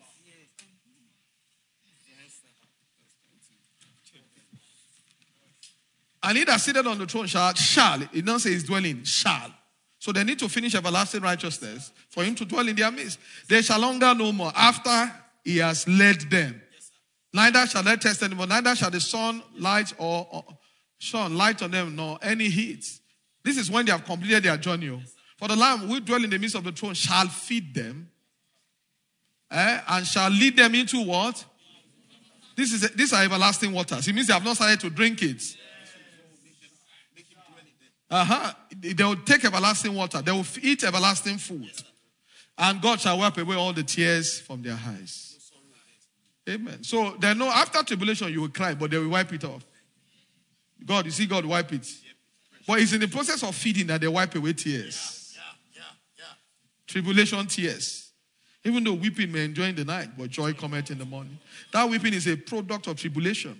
And he that sitteth on the throne shall, shall, it doesn't say he's dwelling, shall. So they need to finish everlasting righteousness for him to dwell in their midst. They shall hunger no more after he has led them. Neither shall they test anymore, neither shall the sun light or, or sun light on them, nor any heat. This is when they have completed their journey. For the Lamb who dwell in the midst of the throne shall feed them, eh, and shall lead them into what? This is these are everlasting waters. It means they have not started to drink it. Uh-huh. They will take everlasting water. They will eat everlasting food. And God shall wipe away all the tears from their eyes. Amen. So they know after tribulation you will cry, but they will wipe it off. God, you see God wipe it. But it's in the process of feeding that they wipe away tears. Tribulation tears. Even though weeping may enjoy in the night, but joy cometh in the morning. That weeping is a product of tribulation.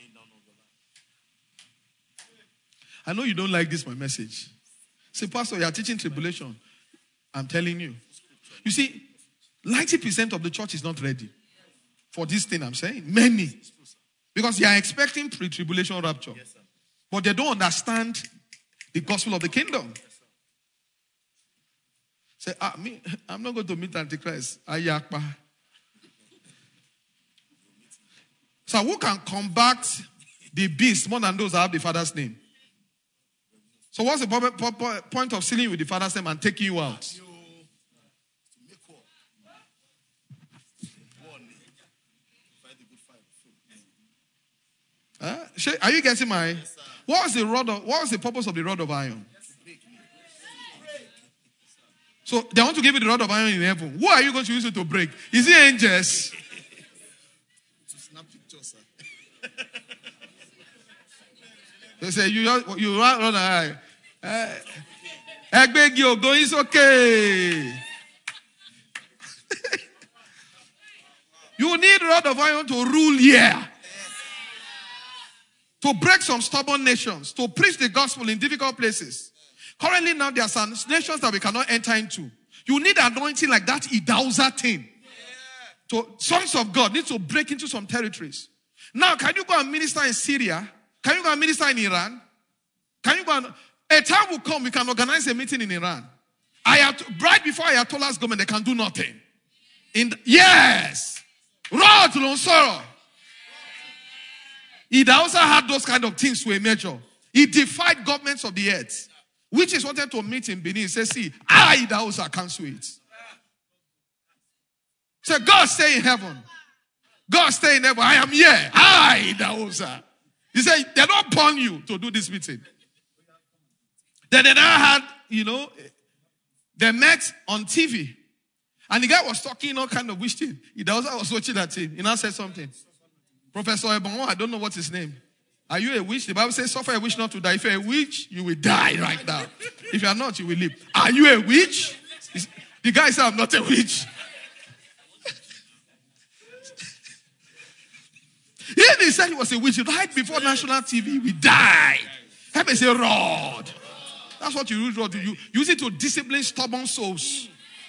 I know you don't like this, my message. Say, Pastor, you are teaching tribulation. I'm telling you. You see, ninety percent of the church is not ready for this thing I'm saying. Many. Because they are expecting pre-tribulation rapture. Yes, but they don't understand the gospel of the kingdom. Say, ah, me, I'm not going to meet Antichrist. Ayakpa. So who can combat the beast more than those that have the Father's name? So what's the point of sealing with the Father's name and taking you out? Huh? Are you getting my? What was the rod of, what was the purpose of the rod of iron? So they want to give you the rod of iron in heaven. Who are you going to use it to break? Is it angels? To snap pictures, sir. They say you you run run eye. I beg you, go. It's okay. You need rod of iron to rule here. To break some stubborn nations. To preach the gospel in difficult places. Currently now there are some nations that we cannot enter into. You need anointing like that Idauza thing. So sons of God need to break into some territories. Now can you go and minister in Syria? Can you go and minister in Iran? Can you go and... A time will come we can organize a meeting in Iran. Ayat- right before Ayatollah's government, they can do nothing. In the, yes! Rod Lonsoro. He also had those kind of things to a measure. He defied governments of the earth. Which is wanted to meet in Benin. He says, see, I also cancel it. Say, God stay in heaven. God stay in heaven. I am here. I also. He said, they don't burn you to do this meeting. Then they now had, you know, they met on T V. And the guy was talking all kind of wish thing. He also was watching that thing. He now said something. Professor Ebongo, I don't know what's his name. Are you a witch? The Bible says, suffer a witch not to die. If you're a witch, you will die right now. If you are not, you will live. Are you a witch? The guy said, I'm not a witch. He said he was a witch right before national T V. We died. Heaven say rod. That's what you use rod to you use it to discipline stubborn souls.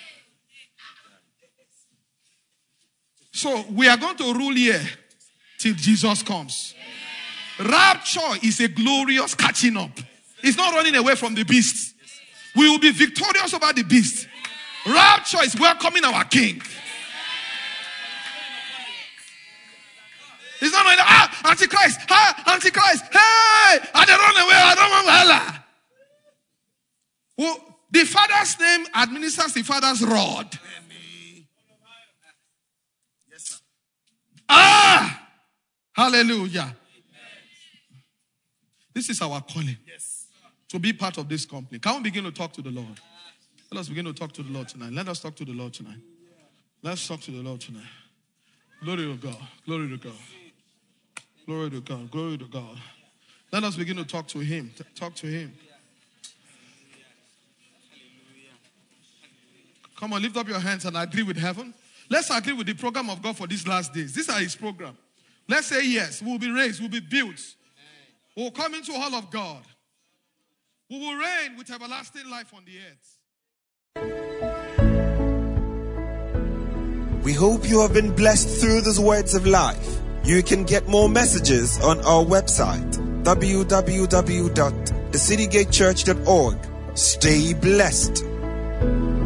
So we are going to rule here till Jesus comes. Rapture is a glorious catching up. It's not running away from the beast. We will be victorious over the beast. Rapture is welcoming our king. It's not like, ah, Antichrist, ah, Antichrist, hey, I don't run away, I don't want Allah. Well, the Father's name administers the Father's rod. Yes, sir. Ah, hallelujah. This is our calling. Yes. To be part of this company. Can we begin to talk to the Lord? Let us begin to talk to the Lord tonight. Let us talk to the Lord tonight. Let's talk to the Lord tonight. Glory to God. Glory to God. Glory to God. Glory to God. Let us begin to talk to him. T- talk to him. Come on, lift up your hands and agree with heaven. Let's agree with the program of God for these last days. These are his program. Let's say yes. We'll be raised. We'll be built. We'll come into all of God. We will reign with everlasting life on the earth. We hope you have been blessed through these words of life. You can get more messages on our website, w w w dot the city gate church dot org. Stay blessed.